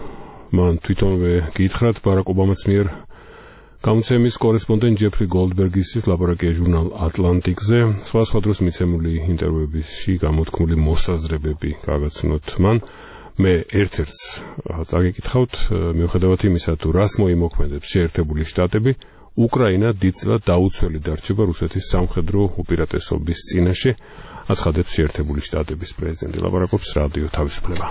მან თვითონვე გითხრათ, ბარაკ ობამას მიერ გამოცემის კორესპონდენტ ჯეფრი გოლდბერგის ლაბორატორია ჟურნალ ატლანტიკზე სხვადასხვა დროს მიცემული ინტერვიუებში გამოთქმული მოსაზრებები გავაცნოთ მან. მე ერთ-ერთს წაგეკითხავთ, მიუხედავად იმისა, თუ რას მოიმოქმედებს შეერთებული შტატები, უკრაინა დიდწილად დაუცველი დარჩება რუსეთის სამხედრო უპირატესობის წინაშე, აცხადებს შეერთებული შტატების პრეზიდენტი. ლაპარაკობს რადიო თავისუფლება.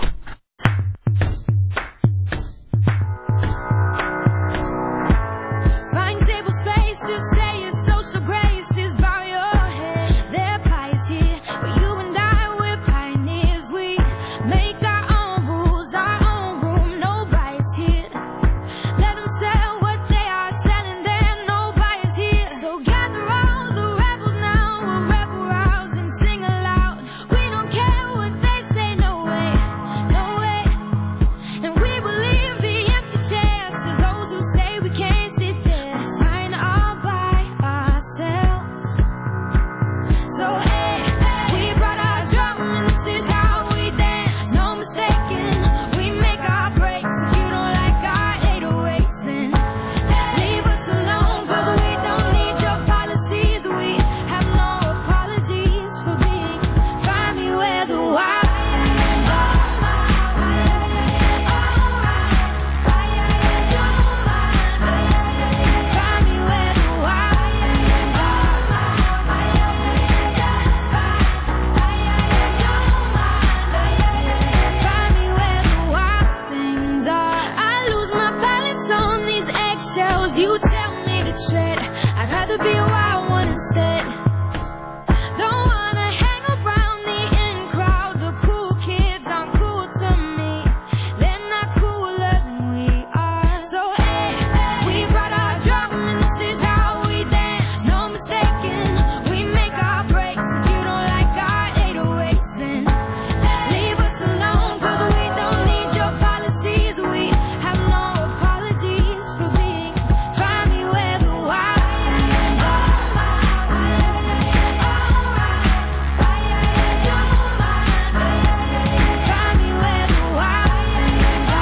seashells, you tell me to tread. I'd rather be a wild one instead. Don't wanna hang around the in crowd. The cool kids aren't cool to me. They're not cooler than we are. So hey, we brought our drum and this is how we dance. No mistaking, we make our breaks. If you don't like our eight oh eights, then leave us alone, 'cause we don't need your policies. We have no apologies for being. Find me where the wild go. Find me where the wild go.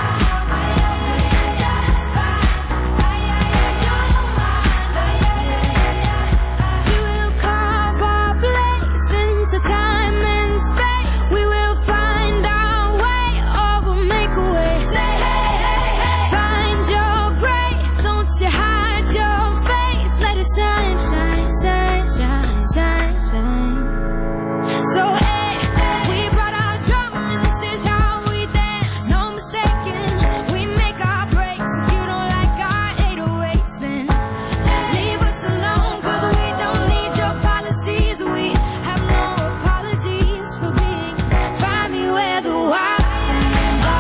We will carve our place into time and space. We will find our way, or we'll make a way. Say hey, hey, hey. Find your grace, don't you hide your face. Let it shine, shine, shine, shine, shine, shine. So hey, we brought our drum and this is how we dance. No mistaking, we make our breaks. If you don't like our eight oh eights, then leave us alone, 'cause we don't need your policies. We have no apologies for being. Find me where the wild go.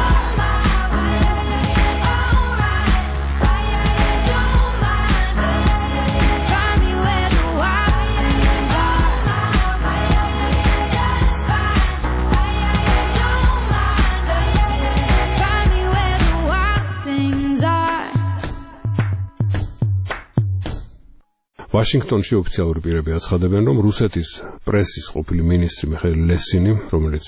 Find me where the wild go. Find me where the wild things are. ვაშინგტონში ოფიციალური პირები აცხადებენ, რომ რუსეთის პრესის ყოფილი მინისტრი მიხაილ ლესინი, რომელიც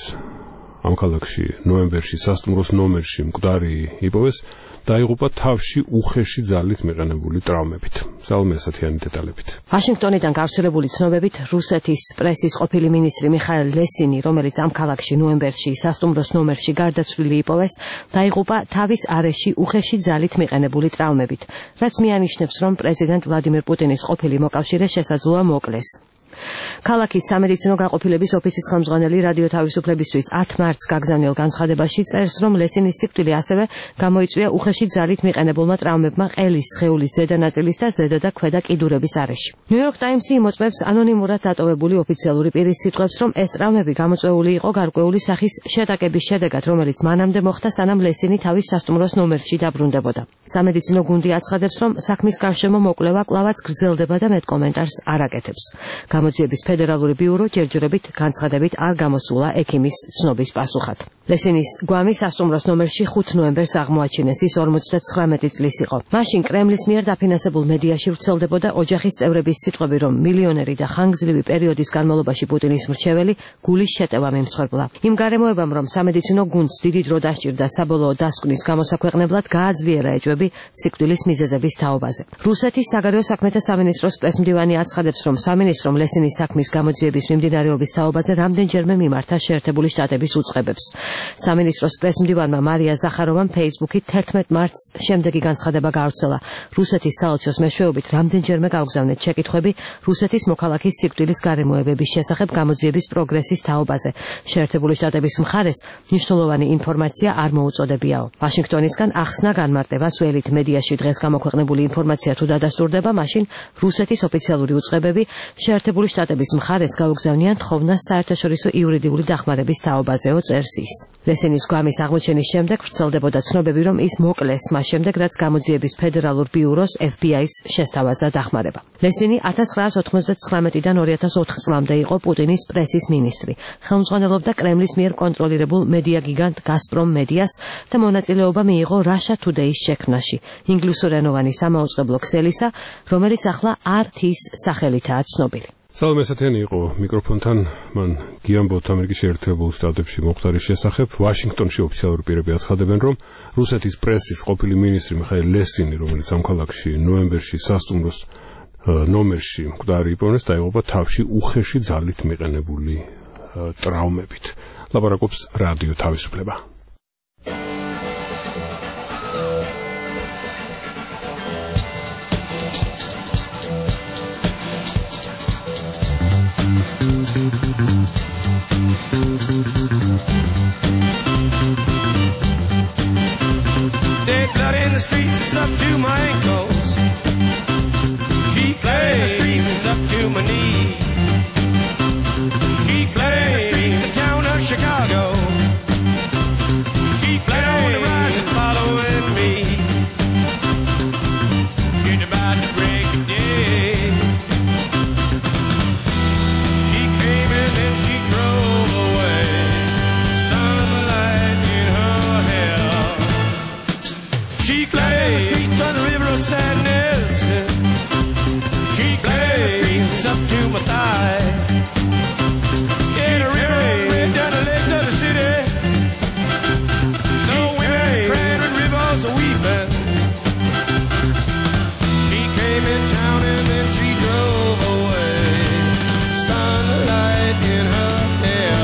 ამ ქალაქში ნოემბერში სასტუმროს ნომერში მკვდარი იპოვეს, დაიღუპა თავში უხეში ძალით მიყენებული ტრაუმებით. სალმე ასათიანი დეტალებით. ვაშინგტონიდან გავრცელებული ცნობებით, რუსეთის პრესის ყოფილი მინისტრი მიხაილ ლესინი, რომელიც ამ ქალაქში ნოემბერში სასტუმროს ნომერში გარდაცვლილი იპოვეს, დაიღუპა თავის არეში უხეში ძალით მიყენებული ტრაუმებით, რაც მიანიშნებს, რომ პრეზიდენტ ვლადიმერ პუტინის ყოფილი მოკავშირე შესაძლოა მოკლეს. ქალაქის სამედიცინო გაყოფილების ოფისის ხელმძღვანელი რადიო თავისუფლებისთვის ათ მარტს გაგზავნილ განცხადებაში წერს, რომ ლესინის სიკვდილი ასევე გამოიწვია უხეში ძალით მიყენებულმა ტრაუმებმა ყელის, სხეულის ზედა ნაწილის და ზედა და ქვედა კიდურების არეში. ნიუ-იორკ ტაიმსი იმოწმებს ანონიმურად დატოვებული ოფიციალური პირის სიტყვებს, რომ ეს ტრაუმები გამოწვეული იყო გარკვეული სახის შეტაკების შედეგად, რომელიც მანამდე მოხდა, სანამ ლესინი თავის სასტუმროს ნომერში დაბრუნდებოდა. სამედიცინო გუნდი აცხადებს, რომ საქმის გარშემო მოკვლევა კვლავაც გრძელდება და მეტ კომენტარს არ აკეთებს. გამოძიების ფედერალური ბიურო ჯერჯერობით განცხადებით არ გამოსულა ექიმის ცნობის პასუხად. ლესინის გვამი სასტუმროს ნომერში ხუთ ნოემბერს აღმოაჩინეს, ის ორმოცდათხრამეტი წლის იყო. მაშინ კრემლის მიერ დაფინანსებულ მედიაში ვრცელდებოდა ოჯახის წევრების სიტყვები, რომ მილიონერი და ხანგრძლივი პერიოდის განმავლობაში პუტინის მრჩეველი გულის შეტევამ ემსხვერპლა. იმ გარემოებამ, რომ სამედიცინო გუნდს დიდი დრო დასჭირდა საბოლოო დასკვნის გამოსაქვეყნებლად, გააძლიერა ეჭვები სიკვდილის მიზეზების თაობაზე. რუსეთის საგარეო საქმეთა სამინისტროს პრესმდივანი აცხადებს, რომ სამინისტრომ ლესინის საქმის გამოძიების მიმდინარეობის თაობაზე რამდენჯერმე მიმართა შეერთებული შტატების უწყებებს. სამინისტროს პრესმდივანმა მარია ზახაროვამ ფეისბუქით თერთმეტ მარტს შემდეგი განცხადება გაავრცელა. რუსეთის საელჩოს მეშვეობით რამდენჯერმე გაუგზავნეთ შეკითხვები რუსეთის მოქალაქის სიკვდილის გარემოებების შესახებ გამოძიების პროგრესის თაობაზე. შეერთებული შტატების მხარეს მნიშვნელოვანი ინფორმაცია არ მოუწოდებიაო. ვაშინგტონისგან ახსნა განმარტებას ველით მედიაში დღეს გამოქვეყნებული ინფორმაცია თუ დადასტურდება, მაშინ რუსეთის ოფიციალური უწყებები შეერთებული შტატების მხარეს გაუგზავნიან თხოვნას საერთაშორისო იურიდიული დახმარების თაობაზეო, წერს ის. ლესინის გვამის აღმოჩენის შემდეგ ვრცელდებოდა ცნობები, რომ ის მოკლეს მას შემდეგ, რაც გამოძიების ფედერალურ ბიუროს ეფ ბი აის შესთავაზა დახმარება. ლესინი ათას ცხრაას ოთხმოცდათხრამეტიდან ორი ათას ოთხ წლამდე იყო პუტინის პრესის მინისტრი. ხელმძღვანელობდა კრემლის მიერ კონტროლირებულ მედია გიგანტ გაზპრომ მედიას და მონაწილეობა მიიღო Russia Today-ის შექმნაში, ინგლისურენოვანი სამაუწყებლო ქსელისა, რომელიც ახლა არ თის სახელითაა ცნობილი. სალმე ასათიანი იყო მიკროფონთან, მან გიამბოთ ამერიკის შეერთებულ შტატებში მომხდარის შესახებ. ვაშინგტონში ოფიციალური პირები აცხადებენ, რომ რუსეთის პრესის ყოფილი მინისტრი მიხაილ ლესინი, რომელიც ამ ქალაქში ნოემბერში სასტუმროს ნომერში მკვდარი იპოვნეს, დაიღუპა თავში უხეში ძალით მიყენებული ტრაუმებით. ლაპარაკობს რადიო თავისუფლება. Dead blood in the streets, it's up to my ankles. She played in the streets, it's up to my knees. She played in the streets, the town of Chicago. She played on the rise and following me. It's about to break of day. She came and then she drove away. Sunlight in her hair. She played in the streets on the river of sadness. She played in the streets up to my thigh. Yeah, the river ran down the legs of the city. No women crying and rivers are weeping. She came in town and then she drove away. Sunlight in her hair.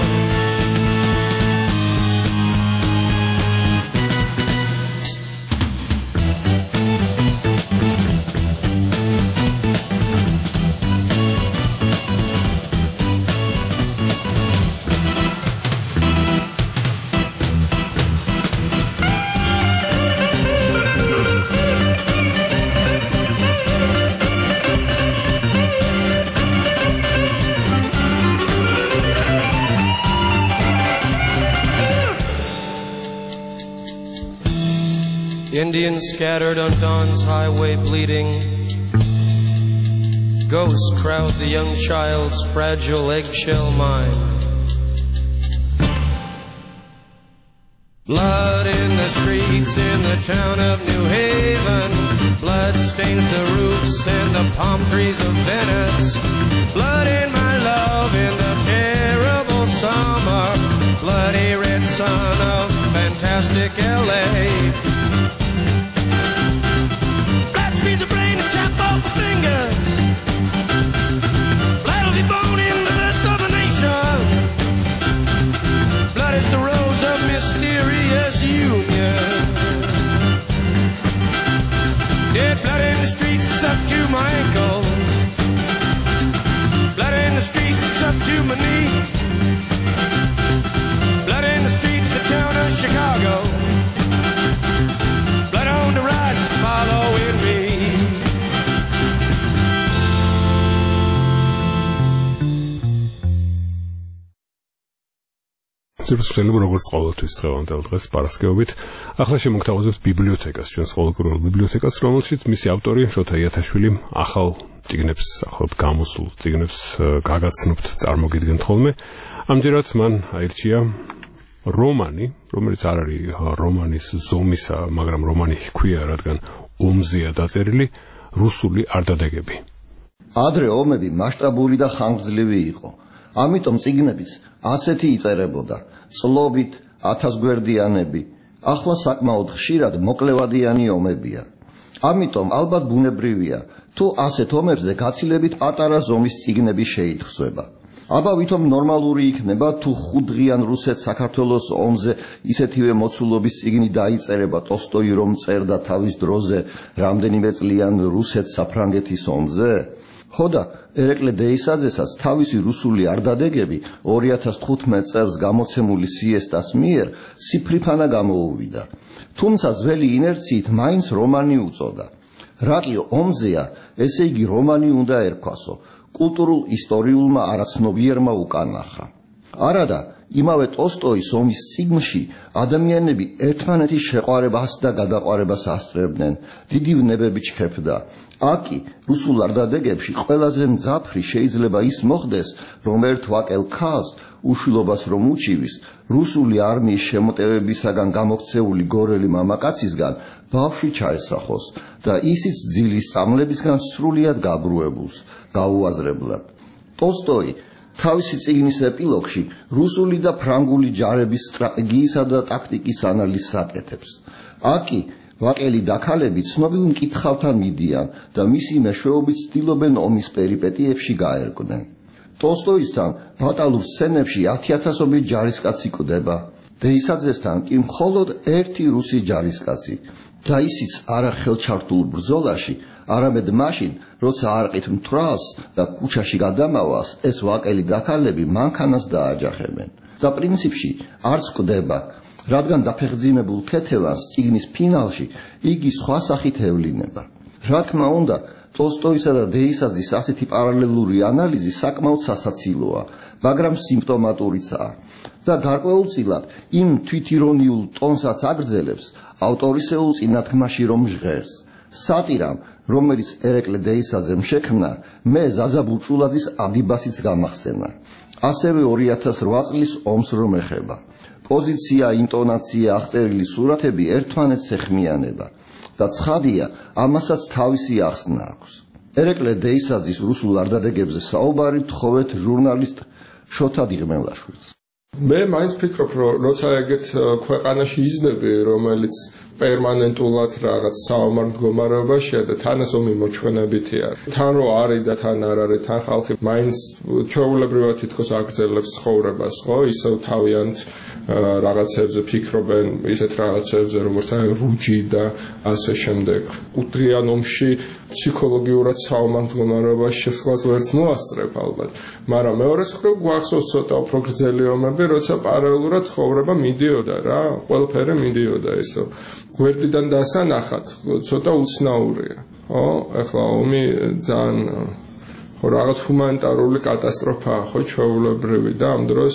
Indians scattered on dawn's highway bleeding. Ghosts crowd the young child's fragile eggshell mind. Blood in the streets in the town of New Haven. Blood stains the roofs and the palm trees of Venice. Blood in my love in the terrible summer. Bloody red sun of fantastic L A. Squeeze the brain and chop off the fingers. Blood will be born in the birth of a nation. Blood is the rose of mysterious union. Dead blood in the streets, it's up to my ankles. Blood in the streets, it's up to my knee. Blood in the streets, the town of Chicago. Blood on the rise is following me. ზუსტად როგორც ყოველთვის დღევანდელ დღეს პარასკევობით ახლა შემოგთავაზებთ ბიბლიოთეკას, ჩვენს ყოველკვირეულ ბიბლიოთეკას, რომელშიც მისი ავტორი შოთა იათაშვილი ახალ წიგნებს, ახალ გამოსულ წიგნებს გაგაცნობთ, წარმოგიდგენთ ხოლმე. ამჯერად მან აირჩია რომანი, რომელიც არ არის რომანის ზომისა, მაგრამ რომანი ჰქვია, რადგან ომზეა დაწერილი, რუსული არდადეგები. ადრე ომები მასშტაბური და ხანგრძლივი იყო. ამიტომ წიგნებიც ასეთი იწერებოდა, წლობით, ათასგვერდიანები. ახლა საკმაოდ ხშირად მოკლევადიანი ომებია. ამიტომ ალბათ ბუნებრივია, თუ ასეთ ომებზე გაცილებით პატარა ზომის წიგნები შეითხვება. აბა ვითომ ნორმალური იქნება, თუ ხუთდღიან რუსეთ-საქართველოს ომზე ისეთივე მოცულობის წიგნი დაიწერება ტოლსტოი რომ წერდა თავის დროზე რამდენიმე წლიან რუსეთ-საფრანგეთის ომზე? ხოდა ერეკლე დეისაძესაც თავისი რუსული არდადეგები ორი ათას თხუთმეტ წელს გამოცემული სიესტას მიერ სიფრიფანა გამოუვიდა. თუმცა ძველი ინერციით მაინც რომანი უწოდა. რაკი ომზეა, ესე იგი რომანი უნდა ერქვასო. კულტურულ ისტორიულმა არაცნობიერმა უკანახა. არადა, იმავე ტოლსტოის ომის წიგნში ადამიანები ერთმანეთის შეყვარებას და გადაყვარებას ასწრებდნენ. დიდი ვნებები ჩქეფდა. აკი რუსულ არდადეგებში ყველაზე მძაფრი შეიძლება ის მოხდეს, რომ ერთ ვაკელ ქალს უშვილობას რომ უჩივის, რუსული არმიის შემოტევებისაგან გამოქცეული გორელი მამაკაცისგან ბავშვი ჩაესახოს და ისიც ძილის წამლებისგან სრულიად გაბრუებულს, გაუაზრებლად. ტოლსტოი თავისი წიგნის ეპილოგში რუსული და ფრანგული ჯარების სტრატეგიისა და ტაქტიკის ანალიზს აკეთებს. აკი ვაკელი დაქალები ცნობილ მკითხავთან მიდიან და მისი მეშვეობით ცდილობენ ომის პერიპეტიებში გაერკვნენ. ტოლსტოისთან ბატალურ სცენებში ათიათასობით ჯარისკაცი კვდება. დეისაძესთან კი მხოლოდ ერთი რუსი ჯარისკაცი და ისიც არა ხელჩართულ ბრძოლაში, არამედ მაშინ, როცა არყით მთვრალს და ქუჩაში გადამავალს, ეს ვაკელი დაქალები მანქანას დააჯახებენ. და პრინციპში არც კვდება. რადგან დაფეხმძიმებულ ქეთევანს წიგნის ფინალში იგი სხვა სახით ევლინება. რა თქმა უნდა, ტოლსტოისა და დეისაძის ასეთი პარალელური ანალიზი საკმაოდ სასაცილოა, მაგრამ სიმპტომატურიცაა და გარკვეულწილად იმ თვითირონიულ ტონსაც აგრძელებს ავტორისეულ წინათქმაში, რომ ჟღერს. სატირამ, რომელიც ერეკლე დეისაძემ შექმნა, მე ზაზა ბურჭულაძის ადიბასიც გამახსენა. ასევე ორი ათას რვა წლის ომს რომ ეხება. პოზიცია, ინტონაცია, აღწერილი სურათები ერთმანეთს ეხმიანება და ცხადია, ამასაც თავისი ახსნა აქვს. ერეკლე დეისაძის რუსულ არდადეგებზე საუბარი თხოვეთ ჟურნალისტ შოთა დიღმელაშვილს. მე მაინც ფიქრობ, რომ როცა ეგეთ ქვეყანაში იზნები, რომელიც პერმანენტულად რაღაც საომარ მდგომარეობაშია და თანასწორი მოჩვენებითია. თან რო არის და თან არ არის, თან ხალხი მაინც ჩვეულებრივად თითქოს აგრძელებს ცხოვრებას, ხო? ისევ თავიანთ რაღაცებზე ფიქრობენ, ისეთ რაღაცებზე, როგორც აი რუჯი და ასე შემდეგ. უდრიან ომში ფსიქოლოგიურად საომარ მდგომარეობაში შესვლას ვერც მოასწრებ ალბათ. მაგრამ მეორე მხრივ გვახსოვს ცოტა უფრო გრძელი ომები, როცა პარალელურად ცხოვრება მიდიოდა რა, ყველაფერი მიდიოდა ისო. გვერდიდან დასანახად ცოტა უცნაურია, ხო? ახლა ომი ძალიან ხო რაღაც ჰუმანიტარული კატასტროფაა, ხო, ჩვეულებრივი და ამ დროს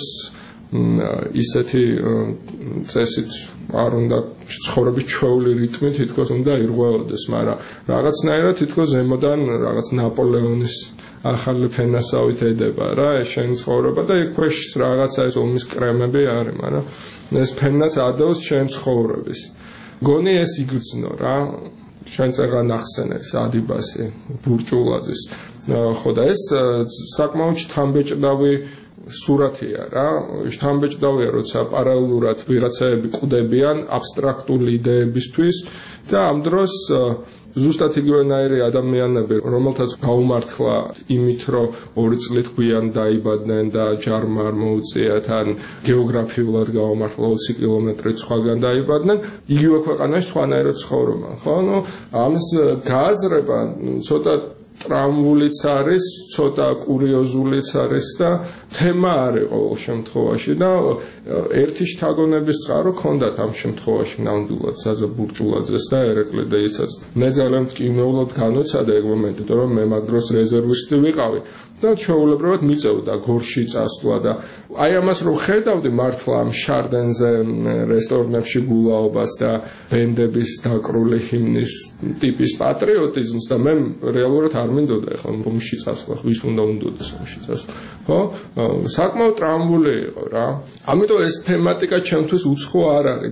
ისეთი წესით არ უნდა ცხოვრების ჩვეული რიტმი თითქოს უნდა ირღვეოდეს, მაგრამ რაღაცნაირად თითქოს ზემოდან რაღაც ნაპოლეონის ახალი ფენასავით ედება რა შენ ცხოვრება და იქ ქვეშ რაღაცა ეს ომის კრემები არის, მაგრამ ეს ფენაც ადევს შენ ცხოვრების. გონი ეს იგრძნო რა, შენ წეღა ნახსენეს ადიბასი ბურჭულაძის, ხო და ეს საკმაოდ შთამბეჭდავი სურათია რა, შთამბეჭდავია, როცა პარალელურად ვიღაცაები ყვდებიან აბსტრაქტული იდეებისთვის და ამ დროს ზუსტად იგივენაირი ადამიანები, რომელთაც გაუმართლა იმით, რომ ორი წლით გვიან დაიბადნენ და ჯარმა არ მოუწიათ, ან გეოგრაფიულად გაუმართლა ოცი კილომეტრით სხვაგან დაიბადნენ, იგივე ქვეყანაში სხვანაირად ცხოვრობენ, ხო? ნუ ამის გააზრება ცოტა ტრამულიც არის, ცოტა კურიოზულიც არის და თემა არის ყოველ შემთხვევაში და ერთი შთაგონების წყარო ჰქონდათ ამ შემთხვევაში ნამდვილად ზაზა ბურჭულაძეს და ერეკლე დეისაძეს. მე ძალიან მტკივნეულად განვეცადა ეგ მომენტი, რომ მე მაგ დროს რეზერვისტი ვიყავი და ჩვეულებრივად მიწევდა გორში წასვლა და აი ამას რომ ხედავდი მართლა ამ შარდენზე რესტორნებში გულაობას და ბენდების დაკრული ჰიმნის ტიპის პატრიოტიზმს და მე რეალურად არ მინდოდა ახლა ომში წასვლა, ვის უნდა უნდოდეს ომში წასვლა, ხო? საკმაოდ ტრამვული იყო რა. ამიტომ ეს თემატიკა ჩემთვის უცხო არ არის.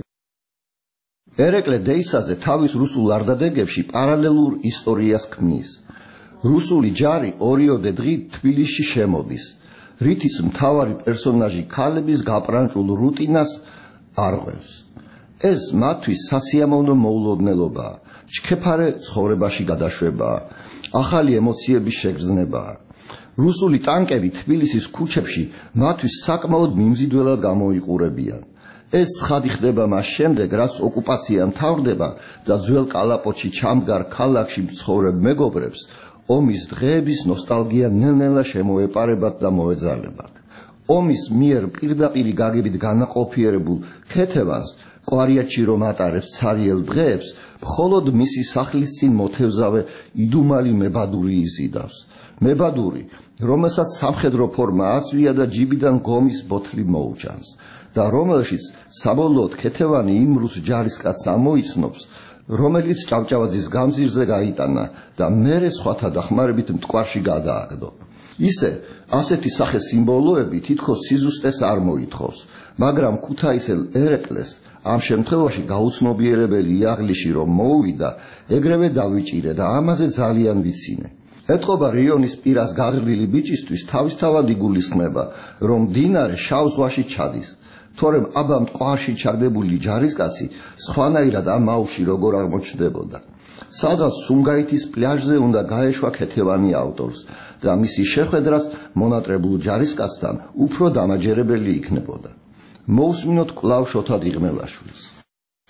ერეკლე დეისაძე თავის რუსულ არდადეგებში პარალელურ ისტორიას ქმნის. რუსული ჯარი ორიოდე დღით თბილისში შემოდის, რითიც მთავარი პერსონაჟი ქალების გაპრანჭულ რუტინას არღვევს. ეს მათთვის სასიამოვნო მოულოდნელობაა, ჩქეფარე ცხოვრებაში გადაშვებაა, ახალი ემოციების შეგრძნებაა. რუსული ტანკები თბილისის ქუჩებში მათთვის საკმაოდ მიმზიდველად გამოიყურებიან. ეს ცხადი ხდება მას შემდეგ, რაც ოკუპაცია მთავრდება და ძველ კალაპოტში ჩამდგარ ქალაქში მცხოვრებ მეგობრებს ომის დღეების ნოსტალგია ნელ-ნელა შემოეპარებათ და მოეძალებათ. ომის მიერ პირდაპირი გაგებით განაყოფიერებულ ქეთევანს ყვარიათში რომ ატარებს ცარიელ დღეებს, მხოლოდ მისი სახლის წინ მოთევზავე იდუმალი მებადური იზიდავს. მებადური, რომელსაც სამხედრო ფორმა აწვია და ჯიბიდან გომის ბოთლი მოუჭანს და რომელშიც საბოლოოდ ქეთევანი იმ რუს ჯარისკაცს ამოიცნობს, რომელიც ჭავჭავაძის გამზირზე გაიტანა და მერე სხვათა დახმარებით მტკვარში გადააგდო. ისე, ასეთი სახე სიმბოლოები თითქოს სიზუსტეს არ მოითხოვს, მაგრამ ქუთაისელ ერეკლეს ამ შემთხვევაში გაუცნობიერებელი იაღლიში რომ მოუვიდა, ეგრევე დავიჭირე და ამაზე ძალიან ვიცინე. ეთყობა რიონის პირას გაზრდილი ბიჭისთვის თავისთავად იგულისხმება, რომ მდინარე შავ ზღვაში ჩადის. თორემ აბა მტკვარში ჩაგდებული ჯარისკაცი სხვანაირად ამ აუში როგორ აღმოჩნდებოდა. სადღაც სუმგაითის პლაჟზე უნდა გაეშვა ქეთევანი ავტორს და მისი შეხვედრას მონატრებულ ჯარისკაცთან უფრო დამაჯერებელი იქნებოდა. მოусმინოთ კვლავ შოთა დიღმელაშვილს.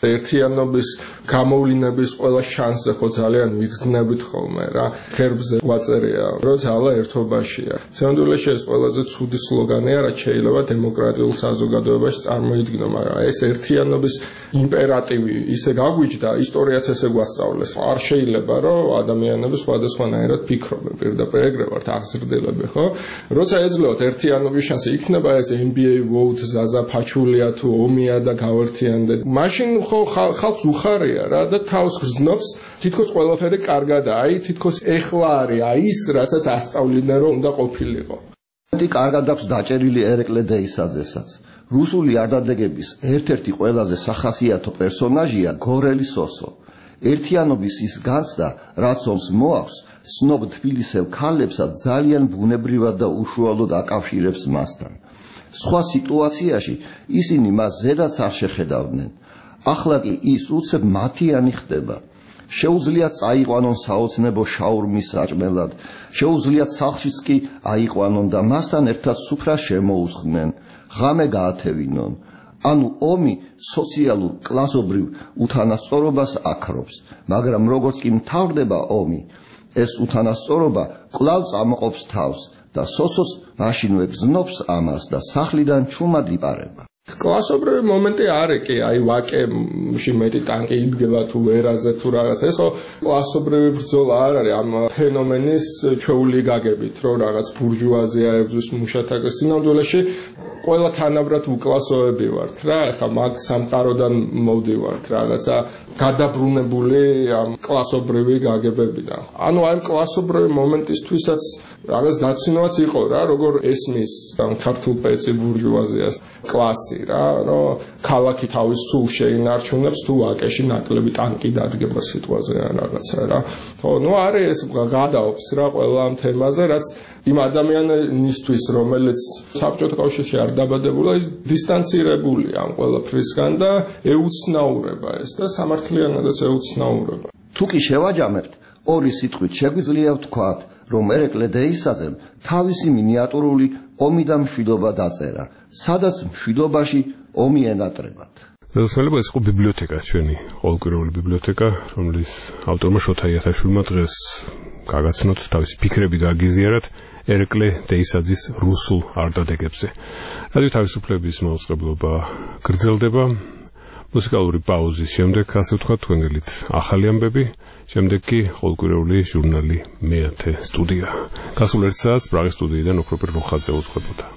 ერთიანობის გამოვლინების ყველა შანსზე ხო ძალიან მიგრძნებით ხოლმე რა ხერბზე გვაწერია რომ ძალა ერთობაშია სამდვილეში ეს ყველაზე ცუდი სლოგანია რაც შეიძლება დემოკრატიულ საზოგადოებაში წარმოიდგინო მაგრამ ეს ერთიანობის იმპერატივი ისე გაგვიჯდა ისტორიაც ესე გვასწავლეს არ შეიძლება რომ ადამიანები სხვადასხვანაირად ფიქრობენ პირდაპირ ეგრე ვართ აღზრდილები ხო როცა ეძლევათ ერთიანობის შანსი იქნება ეს ენ ბი ეი vote ზაზა ფაჩულია თუ ომია და გავერთიანდეთ მაშინ ხო ხალხს უხარია რა და თავს გრძნობს თითქოს ყველაფერი კარგადაა აი თითქოს ეხლა არის აი ის რასაც ასწავლინდა რომ უნდა ყოფილიყო მეტი კარგად აქვს დაჭერილი ერეკლე დეისაძესაც რუსული არდადეგების ერთ-ერთი ყველაზე სახასიათო პერსონაჟია გორელი სოსო ერთიანობის ის განცდა რაც ომს მოაქვს სნობ თბილისელ ქალებსაც ძალიან ბუნებრივად და უშუალოდ აკავშირებს მასთან სხვა სიტუაციაში ისინი მას ზედაც არ შეხედავდნენ ახლა კი ის უცებ მათიანი ხდება შეუძლია წაიყვანონ საოცნებო შაურმის საჭმელად შეუძლია სახლშიც კი აიყვანონ და მასთან ერთად სუფრას შემოუსხნენ ღამე გაათევინონ ანუ ომი სოციალურ კლასობრივ უთანასწორობას აქრობს მაგრამ როგორც კი მთავრდება ომი ეს უთანასწორობა კვლავ წამოყოფს თავს და სოცოს მაშინვე გზნობს ამას და სახლიდან ჩუმად იპარება კლასობრივი მომენტი არის კი აი ვაკეში მეტი ტანკი იდგება თუ ვერაზე თუ რაღაც ეს ხო კლასობრივი ბრძოლა არ არის ამ ფენომენის ჩვეული გაგებით რომ რაღაც ბურჟუაზია ებრძვის მუშათა სინამდვილეში ყველა თანაბრად უკლასოები ვართ რა ეხა მაგ სამყაროდან მოვდივართ რაღაცა გადაბრუნებული ამ კლასობრივი გაგებებიდან ანუ აი კლასობრივი მომენტისთვისაც რაღაც დაცინვაც იყო რა როგორ ესმის ამ ქართულ პეცი ბურჟუაზიას კლასი რა რომ ქალაქი თავის სულ შეინარჩუნებს თუ ვაკეში ნაკლები ტანკი დადგება სიტყვაზე რაღაცა რა ხო ნუ არის ეს გადაობს რა ყველა ამ თემაზე რაც იმ ადამიანისთვის რომელიც საბჭოთა კავშირში არ დაბადებულა ის დისტანცირებულია ამ ყველაფრისგან და ეუცნაურება ეს და სამართლიანადაც ეუცნაურება თუ კი შევაჯამებთ ორი სიტყვით შეგვიძლია ვთქვათ რომ ერეკლე დეისაძემ თავისი მინიატურული ომი და მშვიდობა დაწერა სადაც მშვიდობაში ომი ენატრებათ შეიძლება ეს იყო ბიბლიოთეკა ჩვენი ყოველკვირეული ბიბლიოთეკა რომლის ავტორმა შოთა იათაშვილმა დღეს გაგაცნოთ თავისი ფიქრები გაგიზიარათ ერეკლე დეისაძის რუსულ არდადეგებზე რადიო თავისუფლების მოწყობილობა გრძელდება მუსიკალური პაუზის შემდეგ ასე ვთქვათ თქვენგელით ახალი ამბები შემდეგ კი ყოველკვირეული ჟურნალი მეათე სტუდია გასულ ერთ საათს პრაღის სტუდიიდან ოქროპირ რუხაძე უძღვებოდა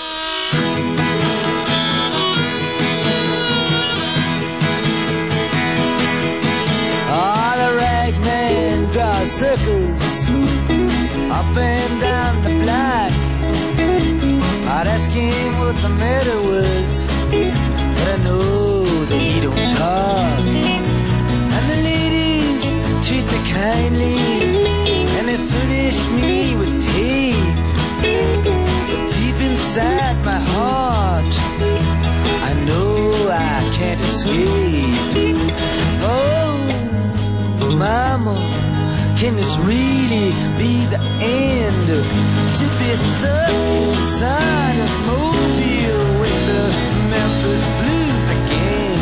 All the ragmen draw circles up and down the block I'd ask him what the matter was but I know that he don't talk and the ladies treat me kindly and they furnish me with tea but deep inside my heart I know I can't escape oh mama can this really be the end to be stuck inside a mobile with the Memphis Blues again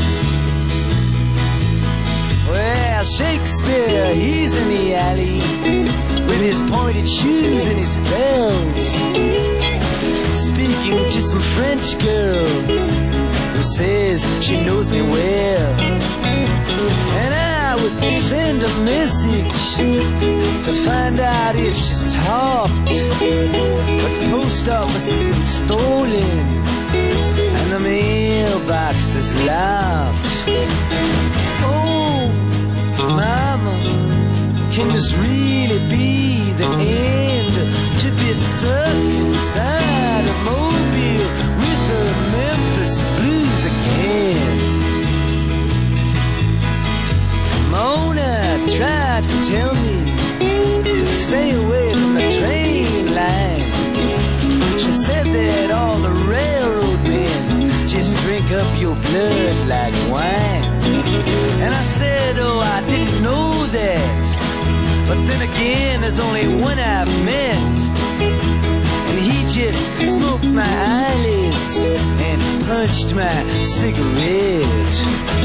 well Shakespeare he's in the alley with his pointed shoes and his bells speaking to some French girl who says she knows me well and I would send a message to find out if she's talked but the post office has been stolen and the mailbox is locked oh mama can this really be the end to be stuck inside a mobile with the Memphis Blues again Mona tried to tell me to stay away from the train line she said that all the railroad men just drink up your blood like wine and I said oh I didn't know that but then again there's only one I've met and he just smoked my eyelids and punched my cigarette.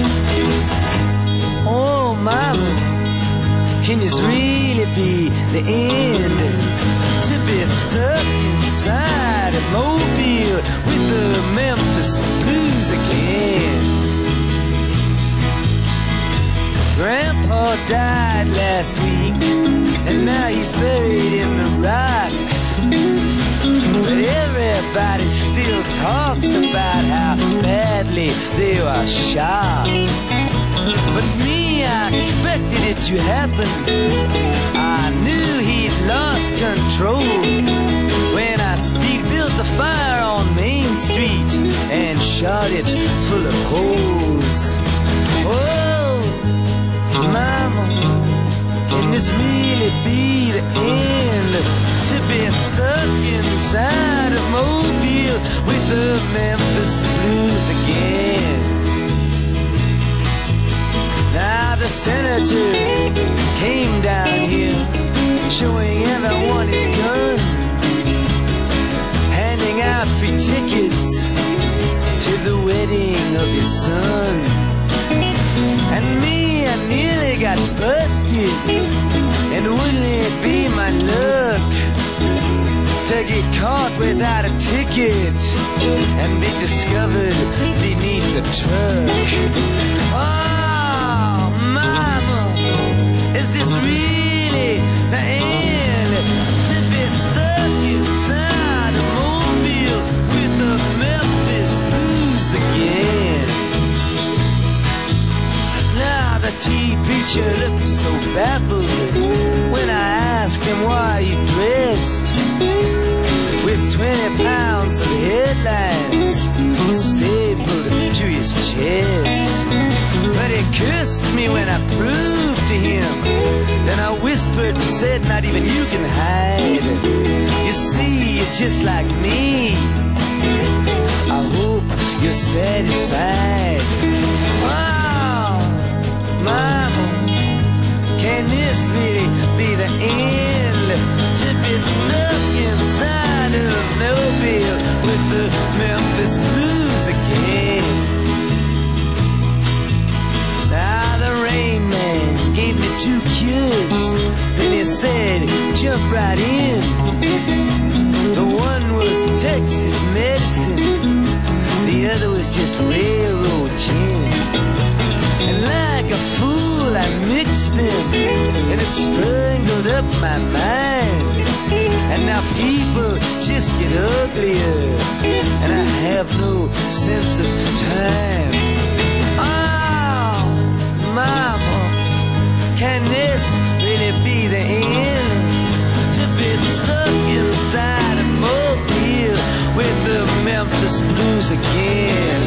Oh, mama, can this really be the end? To be stuck inside a mobile with the Memphis Blues again. Grandpa died last week, and now he's buried in the rocks. But everybody still talks about how badly they were shot. But me, I expected it to happen. I knew he'd lost control when I speed built a fire on Main Street and shot it full of holes. Oh, mama, can this really be the end? To be stuck inside a mobile with the Memphis Blues again. Now the senator came down here, showing everyone his gun, handing out free tickets to the wedding of his son. And me, I nearly got busted, and wouldn't it be my luck to get caught without a ticket and be discovered beneath the truck? Oh, mama, is this really the end? To be stuck inside a mobile with the Memphis Blues again. Now the tea preacher looked so baffled when I asked him why he dressed with twenty pounds of headlines stapled to his chest. But he cursed me when I proved to him. Then I whispered and said, not even you can hide. You see, you're just like me. I hope you're satisfied. Oh, mama, can this really be the end? To be stuck inside of Mobile with the Memphis Blues again. Now the Rain Man gave me two cures, then he said, jump right in. The one was Texas medicine, the other was just railroad gin. And like a fool I mixed them, and it strangled up my mind. And now people just get uglier, and I have no sense of time. Oh, mama, can this really be the end? To be stuck inside a mobile with the Memphis Blues again.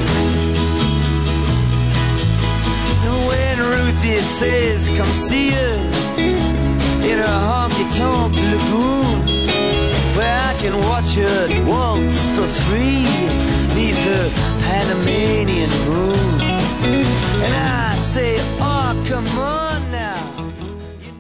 And when Ruthie says come see her in her honky-tonk lagoon, where I can watch her waltz for free neath the Panamanian moon, and I say, oh, come on.